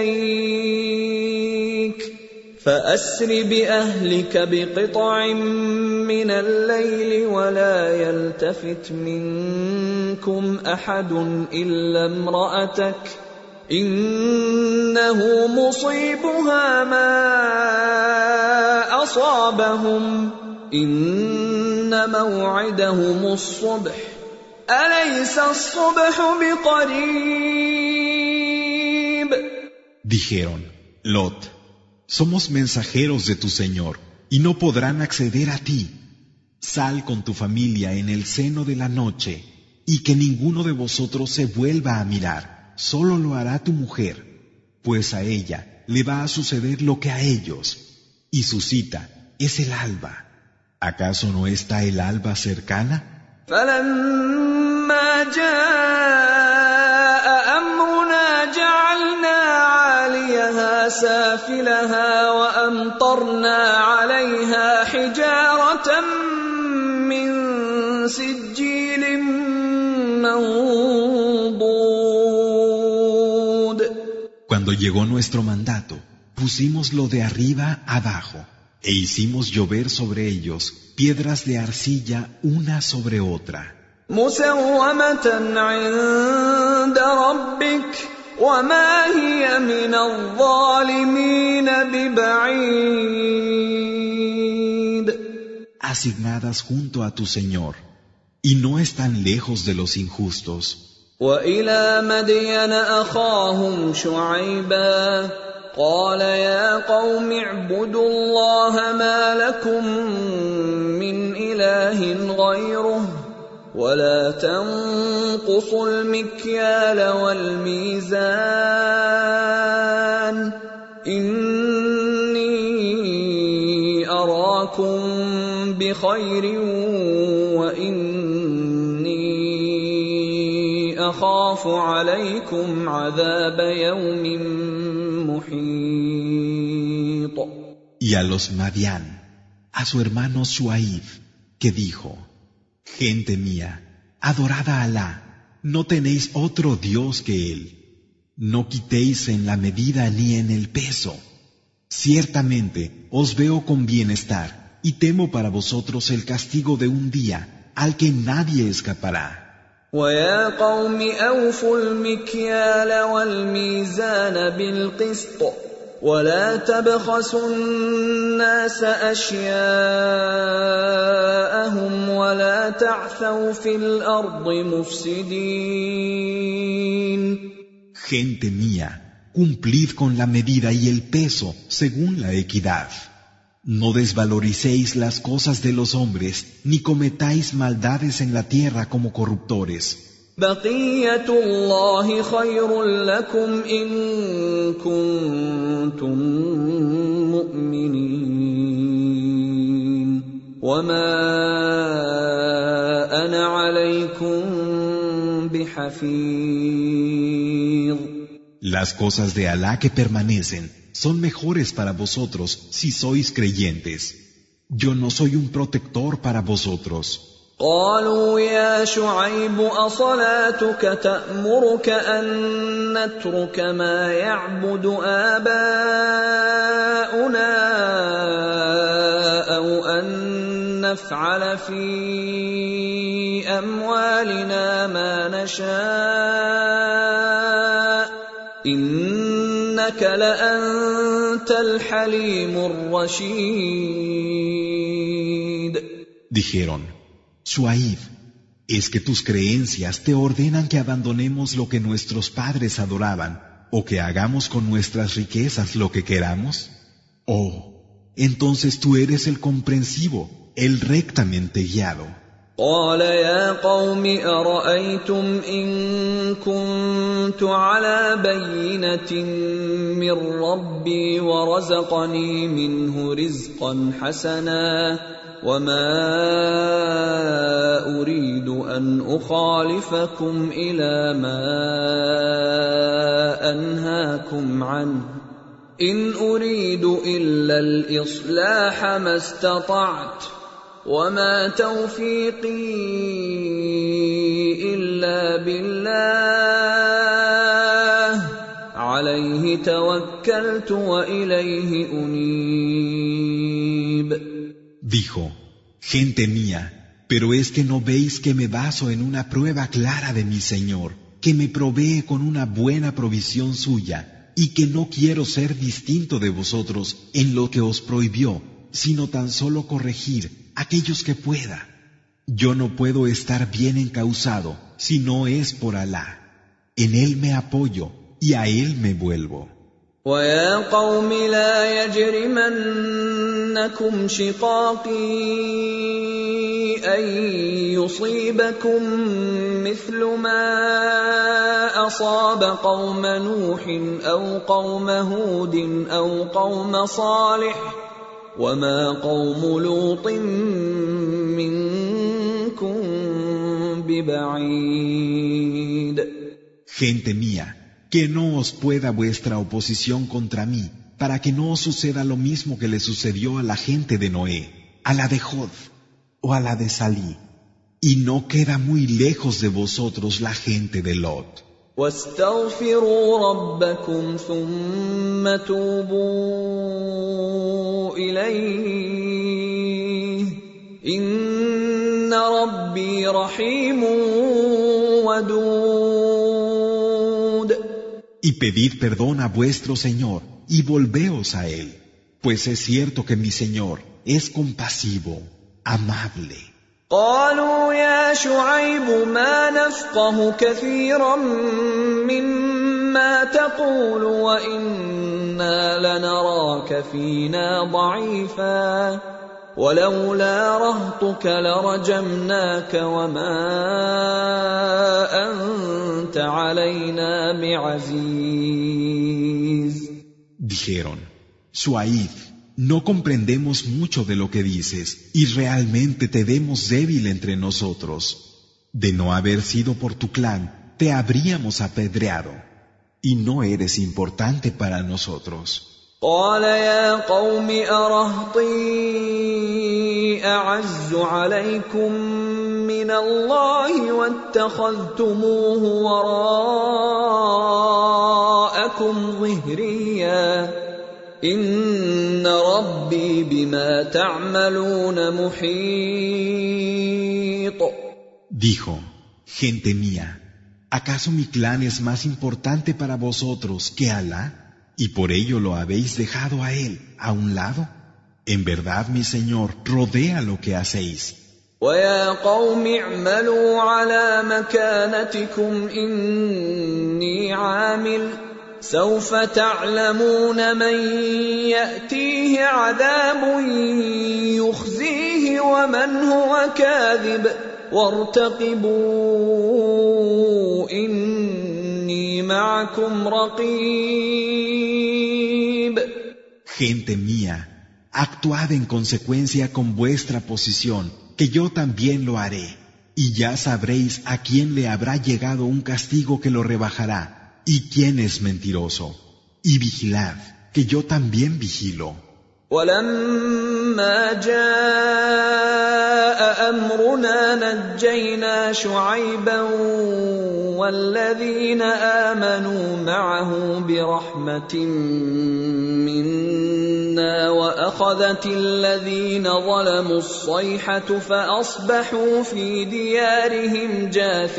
إليك فأسر بأهلك بقطع من الليل ولا يلتفت منكم أحد إلا امرأتك إنه مصيبها ما أصابهم إن موعدهم الصبح أليس الصبح بقريب. Dijeron: Lot, somos mensajeros de tu Señor y no podrán acceder a ti. Sal con tu familia en el seno de la noche y que ninguno de vosotros se vuelva a mirar, solo lo hará tu mujer, pues a ella le va a suceder lo que a ellos, y su cita es el alba. ¿Acaso no está el alba cercana? فلما جاء أمرنا جعلنا عاليها سافلها وأمطرنا عليها حجارة من سجيل منضود. Cuando llegó nuestro mandato, pusimos lo de arriba abajo e hicimos llover sobre ellos piedras de arcilla una sobre otra. مسومة عند ربك وما هي من الظالمين ببعيد. Asignadas junto a tu Señor, y no están lejos de los injustos. وإلى مدين أخاهم شعيبا قال يا قوم اعبدوا الله ما لكم من إله غيره ولا تنقصوا المكيال والميزان إني أراكم بخير وإني أخاف عليكم عذاب يوم محيط. Y a los Madián, a su hermano Shuaib, que dijo: Gente mía, adorad a Alá, no tenéis otro Dios que Él. No quitéis en la medida ni en el peso. Ciertamente os veo con bienestar y temo para vosotros el castigo de un día al que nadie escapará. وَيَا قَوْمِ أَوْفُوا الْمِكْيَالَ وَالْمِيزَانَ بِالْقِسْطِ وَلَا تَبْخَسُوا النَّاسَ أَشْيَاءَهُمْ وَلَا تَعْثَوْا فِي الْأَرْضِ مُفْسِدِينَ. Gente mía, cumplid con la medida y el peso según la equidad. No desvaloricéis las cosas de los hombres, ni cometáis maldades en la tierra como corruptores. بقية الله خير لكم إن كنتم مؤمنين وما أنا عليكم بحفيظ. Las cosas de Alá que permanecen son mejores para vosotros si sois creyentes. Yo no soy un protector para vosotros. قالوا يا شعيب أصلاتك تأمرك أن نترك ما يعبد آباؤنا أو أن نفعل في أموالنا ما نشاء إنك لأنت الحليم الرشيد. Dijeron: Shuaib, ¿es que tus creencias te ordenan que abandonemos lo que nuestros padres adoraban o que hagamos con nuestras riquezas lo que queramos? Oh, entonces tú eres el comprensivo, el rectamente guiado. قال يا قوم أرأيتم إن كنت على بينة من ربي ورزقني منه رزقا حسنا وما أريد أن أخالفكم إلى ما أنهاكم عنه إن أريد إلا الإصلاح ما استطعت وما توفيقي إلا بالله عليه توكلت وإليه أنيب. Dijo: Gente mía, pero es que no veis que me baso en una prueba clara de mi Señor, que me provee con una buena provisión suya, y que no quiero ser distinto de vosotros en lo que os prohibió, sino tan solo corregir aquellos que pueda. Yo no puedo estar bien encauzado si no es por Alá. En Él me apoyo y a Él me vuelvo. وَيَا قَوْمِ لَا يَجْرِمَنَّكُمْ شِقَاقِي أَن يُصِيبَكُم مِّثْلُ مَا أصاب قوم نوح أو قوم هود أو قوم صالح وما قوم لوط منكم ببعيد. Gente mía, que no os pueda vuestra oposición contra mí, para que no os suceda lo mismo que le sucedió a la gente de Noé, a la de Jod o a la de Salí, y no queda muy lejos de vosotros la gente de Lot. واستغفروا ربكم ثم توبوا إليه إن ربي رحيم ودود. Y pedid perdón a vuestro Señor y volveos a Él, pues es cierto que mi Señor es compasivo, amable. قالوا يا شعيب ما نفقه كثيرا مما تقول وإنا لنراك فينا ضعيفا ولولا رهطك لرجمناك وما أنت علينا بعزيز. Dijeron, Shuaib, no comprendemos mucho de lo que dices y realmente te vemos débil entre nosotros. De no haber sido por tu clan, te habríamos apedreado y no eres importante para nosotros. قال يا قوم أرهطي أعز عليكم من الله واتخذتموه وراءكم ظهريا إن ربي بما تعملون محيط. Dijo, gente mía, ¿acaso mi clan es más importante para vosotros que Alá? ¿Y por ello lo habéis dejado a él, a un lado? En verdad, mi Señor rodea lo que hacéis. وَيَا قَوْمِ اعْمَلُوا عَلَى مَكَانَتِكُمْ إِنِّي عَامِلٌ سَوْفَ تَعْلَمُونَ مَنْ يَأْتِيهِ عَذَابٌ يُخْزِيهِ وَمَنْ هُوَ كَاذِبٌ وَارْتَقِبُوا إِنِّي مَعَكُمْ رَقِيبٌ. Gente mía, actuad en consecuencia con vuestra posición, que yo también lo haré, y ya sabréis a quién le habrá llegado un castigo que lo rebajará, y quién es mentiroso. Y vigilad, que yo también vigilo. ولما جاء أمرنا نجينا شعيبا والذين آمنوا معه برحمة منا وأخذت الذين ظلموا الصيحة فأصبحوا في ديارهم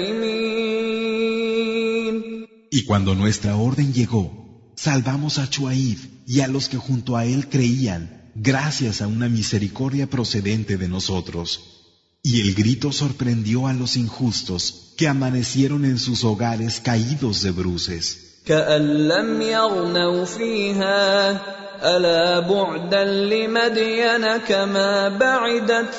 جاثمين. Y cuando nuestra orden llegó, salvamos a Shuaib y a los que junto a él creían, gracias a una misericordia procedente de nosotros. Y el grito sorprendió a los injustos, que amanecieron en sus hogares caídos de bruces. كأن لم يغنوا فيها ألا بعدا لمدين كما بعدت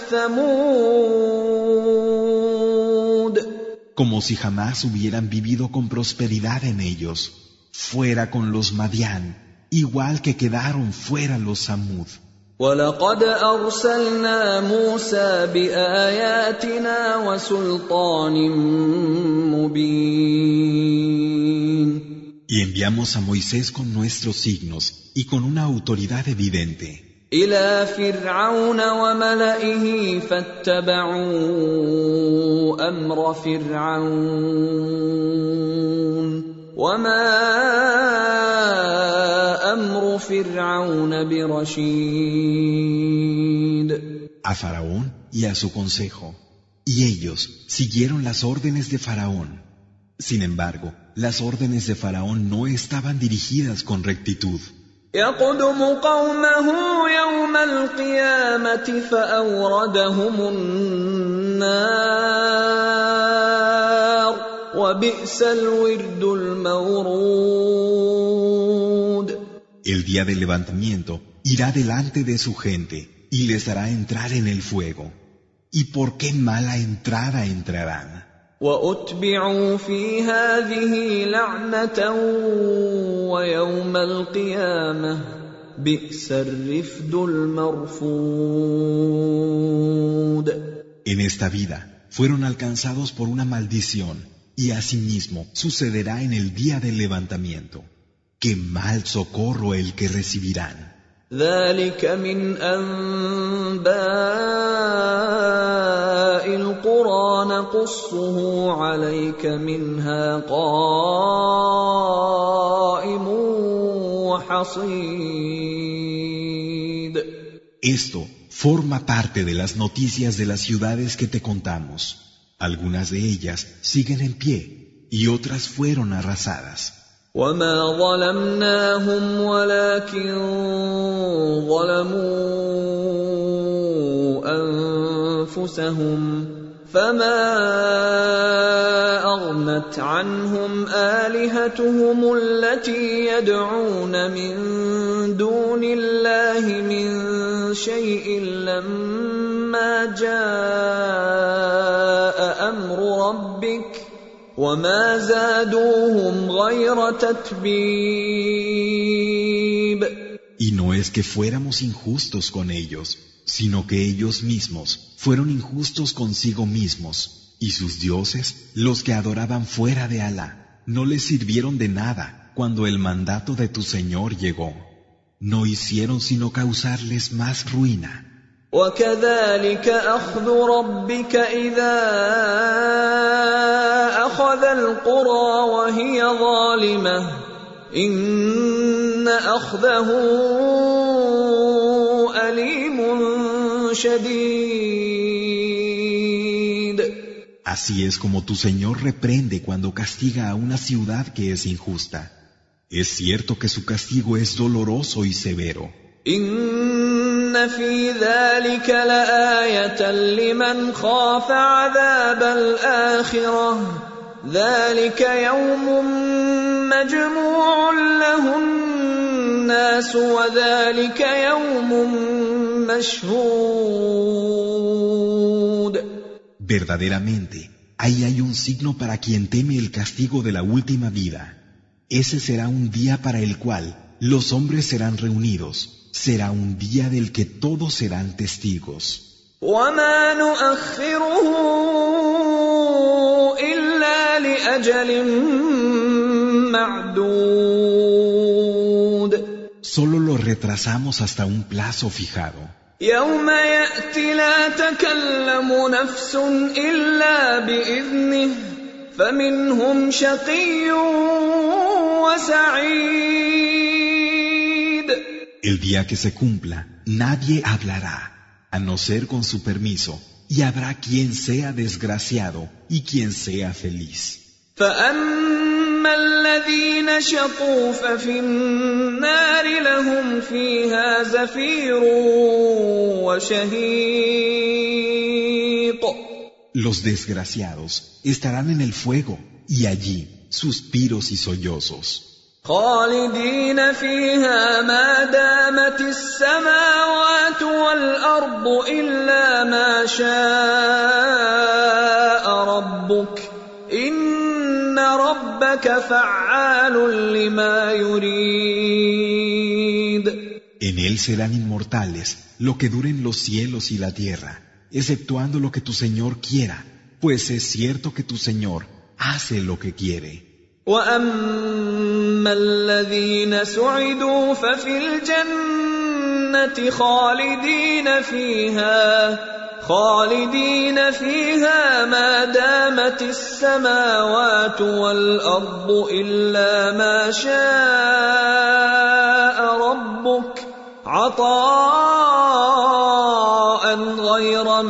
ثمود. Como si jamás hubieran vivido con prosperidad en ellos. Fuera con los Madián, igual que quedaron fuera los Samud. وَلَقَدْ أَرْسَلْنَا مُوسَى بِآيَاتِنَا وَسُلْطَانٍ مُبِينٍ. Y enviamos a Moisés con nuestros signos y con una autoridad evidente. إِلَى فِرْعَوْنَ وَمَلَئِهِ فَاتَّبَعُوا أَمْرَ فِرْعَوْنَ وَمَا أَمْرُ فِرْعَوْنَ بِرَشِيدٍ. A Faraón y a su consejo, y ellos siguieron las órdenes de Faraón. Sin embargo, las órdenes de Faraón no estaban dirigidas con rectitud. يَقْدُمُ قَوْمَهُ يَوْمَ الْقِيَامَةِ فَأَوْرَدَهُمُ النَّارَ وَبِئْسَ الْوِرْدُ الْمَوْرُودُ. El día del levantamiento irá delante de su gente y les hará entrar en el fuego. ¿Y por qué mala entrada entrarán? وأتبعوا في هذه لعنة ويوم القيامة بئس الرفد المرفود. En esta vida fueron alcanzados por una maldición y asimismo sucederá en el día del levantamiento. ¡Qué mal socorro el que recibirán! ذلك من أنباء القرى نقصه عليك منها قائم وحصيد. Esto forma parte de las noticias de las ciudades que te contamos. Algunas de ellas siguen en pie y otras fueron arrasadas. وما ظلمناهم ولكن ظلموا أنفسهم فما أغنت عنهم آلهتهم التي يدعون من دون الله من شيء لما جاء أمر ربك وما زادوهم غير تتبيب. Y no es que fuéramos injustos con ellos, sino que ellos mismos fueron injustos consigo mismos, y sus dioses, los que adoraban fuera de Alá, no les sirvieron de nada cuando el mandato de tu Señor llegó. No hicieron sino causarles más ruina. وكذلك أخذ ربك إذا أخذ القرى وهي ظالمة إن أخذه أليم شديد. Así es como tu Señor reprende cuando castiga a una ciudad que es injusta. Es cierto que su castigo es doloroso y severo. إن في ذلك لآية لمن خاف عذاب الآخرة ذلك يوم مجموع له الناس وذلك يوم مشهود. Verdaderamente, ahí hay un signo para quien teme el castigo de la última vida. Ese será un día para el cual los hombres serán reunidos. Será un día del que todos serán testigos. وما نؤخره إلا لأجل معدود. Solo lo retrasamos hasta un plazo fijado. يوم يأتي لا تكلم نفس إلا بإذنه فمنهم شقي وسعيد. El día que se cumpla, nadie hablará, a no ser con su permiso, y habrá quien sea desgraciado y quien sea feliz. فأما الذين شقوا ففي النار لهم فيها زفير وشهيق. Los desgraciados estarán en el fuego, y allí suspiros y sollozos. خالدين فيها ما دامت السماوات والأرض إلا ما شاء ربك إن ربك فعال لما يريد. En él serán inmortales lo que duren los cielos y la tierra, exceptuando lo que tu Señor quiera, pues es cierto que tu Señor hace lo que quiere. وأما الذين سعدوا ففي الجنة خالدين فيها خالدين فيها ما دامت السماوات والأرض إلا ما شاء ربك عطاء غير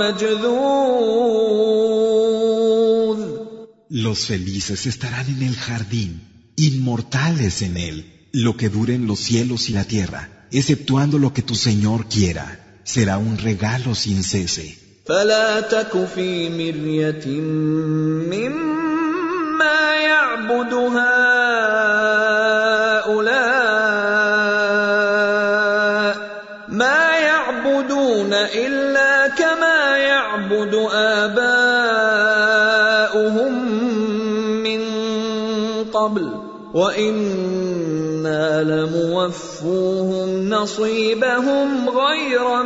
مجذوذ. Los felices estarán en el jardín, inmortales en él, lo que duren los cielos y la tierra, exceptuando lo que tu Señor quiera. Será un regalo sin cese. فلا تك في مرية مما يعبد هؤلاء ما يعبدون إلا كما يعبد آباؤهم قبل وإنا لموفوهم نصيبهم غير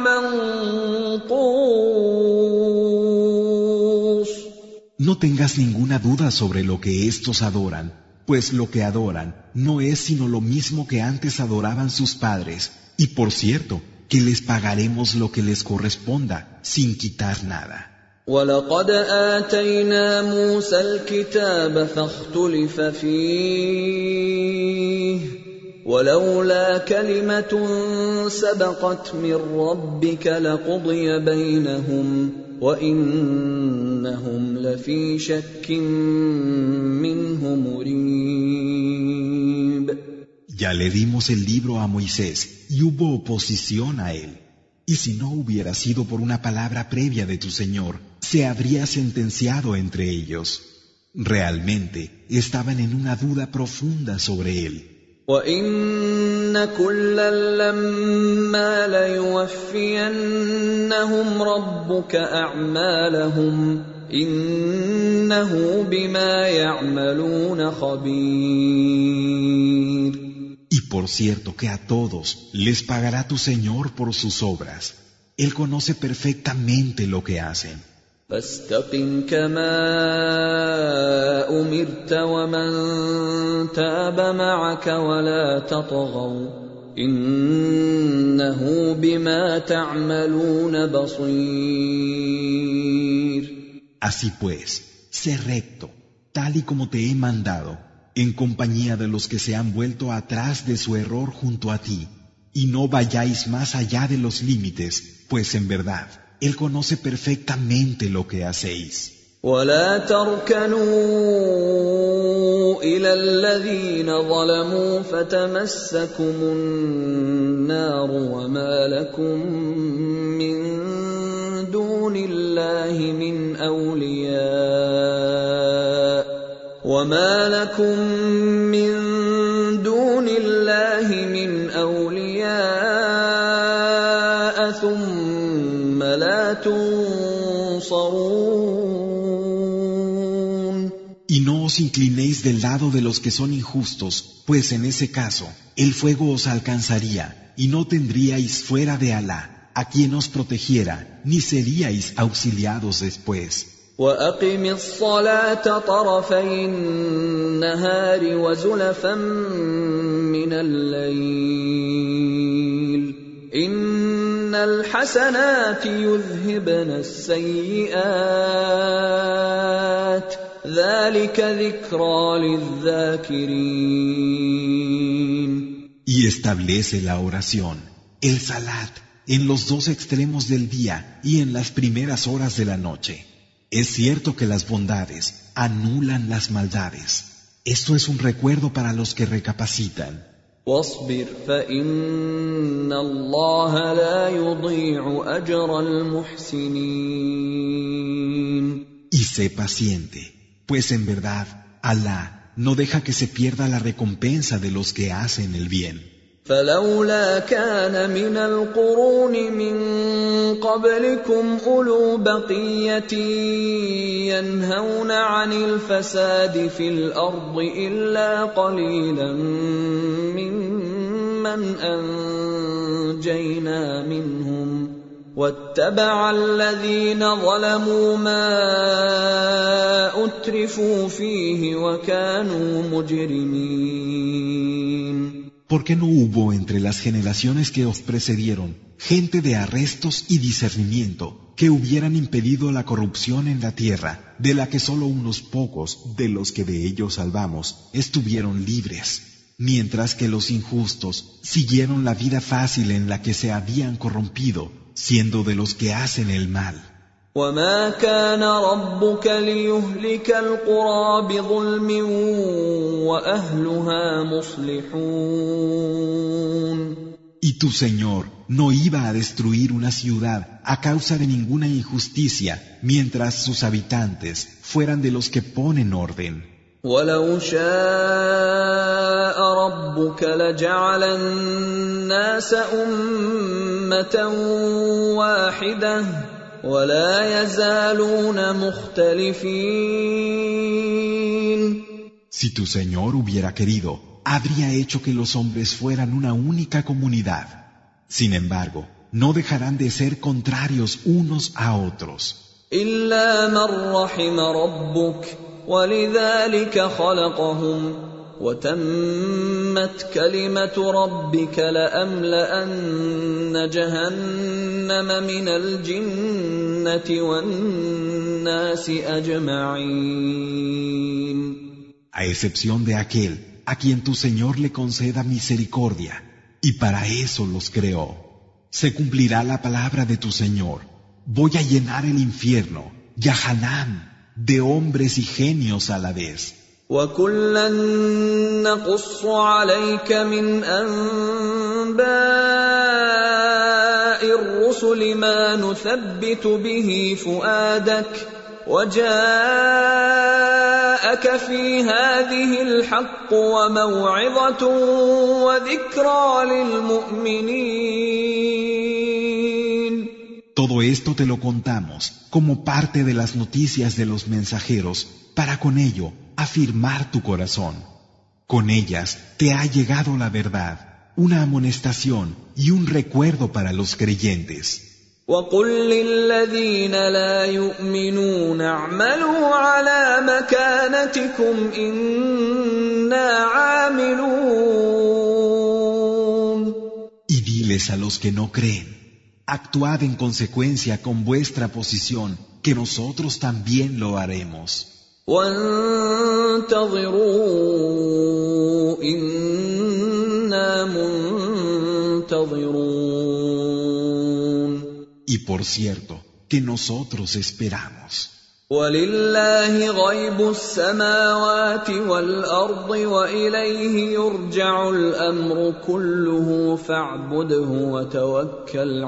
منقوص. No tengas ninguna duda sobre lo que estos adoran, pues lo que adoran no es sino lo mismo que antes adoraban sus padres, y por cierto, que les pagaremos lo que les corresponda, sin quitar nada. وَلَقَدْ آتَيْنَا مُوسَى الْكِتَابَ فَاخْتُلِفَ فِيهِ وَلَوْلَا كَلِمَةٌ سَبَقَتْ مِنْ رَبِّكَ لَقُضِيَ بَيْنَهُمْ وَإِنَّهُمْ لَفِي شَكٍّ مِّنْهُ مُرِيبٍ. Ya le dimos el libro a Moisés y hubo oposición a él. Y si no hubiera sido por una palabra previa de tu Señor, se habría sentenciado entre ellos. Realmente estaban en una duda profunda sobre él. وَإِنَّ كُلًّا لَّمَّا لَيُوَفِّيَنَّهُمْ رَبُّكَ أَعْمَالَهُمْ إِنَّهُ بِمَا يَعْمَلُونَ خَبِيرٌ. Y por cierto que a todos les pagará tu Señor por sus obras. Él conoce perfectamente lo que hacen. فَاسْتَقِمْ كَمَا أُمِرْتَ وَمَنْ تَابَ مَعَكَ وَلَا تَطْغَوْا إِنَّهُ بِمَا تَعْمَلُونَ بَصِيرٌ. Así pues, sé recto, tal y como te he mandado, en compañía de los que se han vuelto atrás de su error junto a ti, y no vayáis más allá de los límites, pues en verdad, Él conoce perfectamente lo que hacéis. وَلَا تَرْكَنُوا إِلَى الَّذِينَ ظَلَمُوا فَتَمَسَّكُمُ النَّارُ وَمَا لَكُم مِّن دُونِ اللَّهِ مِنْ أَوْلِيَاءَ وَمَا لَكُم مِّن دُونِ اللَّهِ مِنْ أَوْلِيَاءَ ثُمَّ لَا تُنصَرُونَ. Y no os inclinéis del lado de los que son injustos, pues en ese caso el fuego os alcanzaría y no tendríais fuera de Alá a quien os protegiera, ni seríais auxiliados después. وَأَقِمِ الصَّلَاةَ طَرَفَيِ النَّهَارِ وَزُلَفًا مِّنَ اللَّيْلِ إِنَّ الْحَسَنَاتِ يُذْهِبْنَ السَّيِّئَاتِ ذَلِكَ ذِكْرَى لِلذَّاكِرِينَ. Y establece la oración, el salat, en los dos extremos del día y en las primeras horas de la noche. Es cierto que las bondades anulan las maldades. Esto es un recuerdo para los que recapacitan. وَاصْبِرْ فَإِنَّ اللَّهَ لَا يُضِيعُ أَجْرَ الْمُحْسِنِينَ. Y sé paciente, pues en verdad, Alá no deja que se pierda la recompensa de los que hacen el bien. فَلَوْلَا كَانَ مِنَ الْقُرُونِ مِنْ قَبْلِكُمْ أُولُو بَقِيَّةٍ يَنْهَوْنَ عَنِ الْفَسَادِ فِي الْأَرْضِ إِلَّا قَلِيلًا مِّمَّنْ أَنْجَيْنَا مِنْهُمْ وَاتَّبَعَ الَّذِينَ ظَلَمُوا مَا أُتْرِفُوا فِيهِ وَكَانُوا مُجْرِمِينَ. ¿Por qué no hubo entre las generaciones que os precedieron gente de arrestos y discernimiento que hubieran impedido la corrupción en la tierra, de la que solo unos pocos, de los que de ellos salvamos, estuvieron libres, mientras que los injustos siguieron la vida fácil en la que se habían corrompido, siendo de los que hacen el mal? وَمَا كَانَ رَبُّكَ لِيُهْلِكَ الْقُرَىٰ بِظُلْمٍ وَأَهْلُهَا مُصْلِحُونَ. Y tu Señor no iba a destruir una ciudad a causa de ninguna injusticia, mientras sus habitantes fueran de los que ponen orden. وَلَوْ شَاءَ رَبُّكَ لَجَعَلَ النَّاسَ أُمَّةً وَاحِدَةً وَلَا يَزَالُونَ مُخْتَلِفِينَ. Si tu Señor hubiera querido, habría hecho que los hombres fueran una única comunidad. Sin embargo, no dejarán de ser contrarios unos a otros. إلا من رحم ربك ولذلك خلقهم وتمت كلمة ربك لأملأن جهنم من الجنة والناس أجمعين. A excepción de aquel a quien tu Señor le conceda misericordia, y para eso los creó. Se cumplirá la palabra de tu Señor. Voy a llenar el infierno, Yahanam, de hombres y genios a la vez. وَكُلًّا نَّقُصُّ عَلَيْكَ مِنْ أَنبَاءِ الرُّسُلِ مَا نُثَبِّتُ بِهِ فُؤَادَكَ وَجَاءَكَ فِي هَٰذِهِ الْحَقُّ وَمَوْعِظَةٌ وَذِكْرَىٰ لِلْمُؤْمِنِينَ. Todo esto te lo contamos como parte de las noticias de los mensajeros para con ello afirmar tu corazón. Con ellas te ha llegado la verdad, una amonestación y un recuerdo para los creyentes. وَقُل لِّلَّذِينَ لَا يُؤْمِنُونَ اعْمَلُوا عَلَىٰ مَكَانَتِكُمْ إِنَّا عَامِلُونَ. Y diles a los que no creen, actuad en consecuencia con vuestra posición, que nosotros también lo haremos. وَانتَظِرُوا إِنَّا مُنتَظِرُونَ. Y por cierto, que nosotros esperamos. وَلِلَّهِ غَيْبُ السَّمَاوَاتِ وَالْأَرْضِ وَإِلَيْهِ يُرْجَعُ الْأَمْرُ كُلُّهُ فَاعْبُدْهُ وَتَوَكَّلْ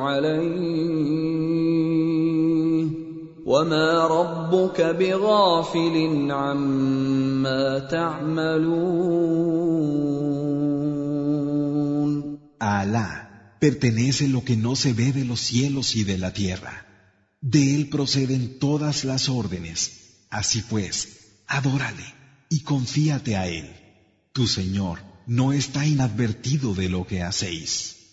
عَلَيْهِ وَمَا رَبُّكَ بِغَافِلٍ عَمَّا تَعْمَلُونَ. A Alá pertenece lo que no se ve de los cielos y de la tierra. De él proceden todas las órdenes. Así pues, adórale y confíate a él. Tu Señor no está inadvertido de lo que hacéis.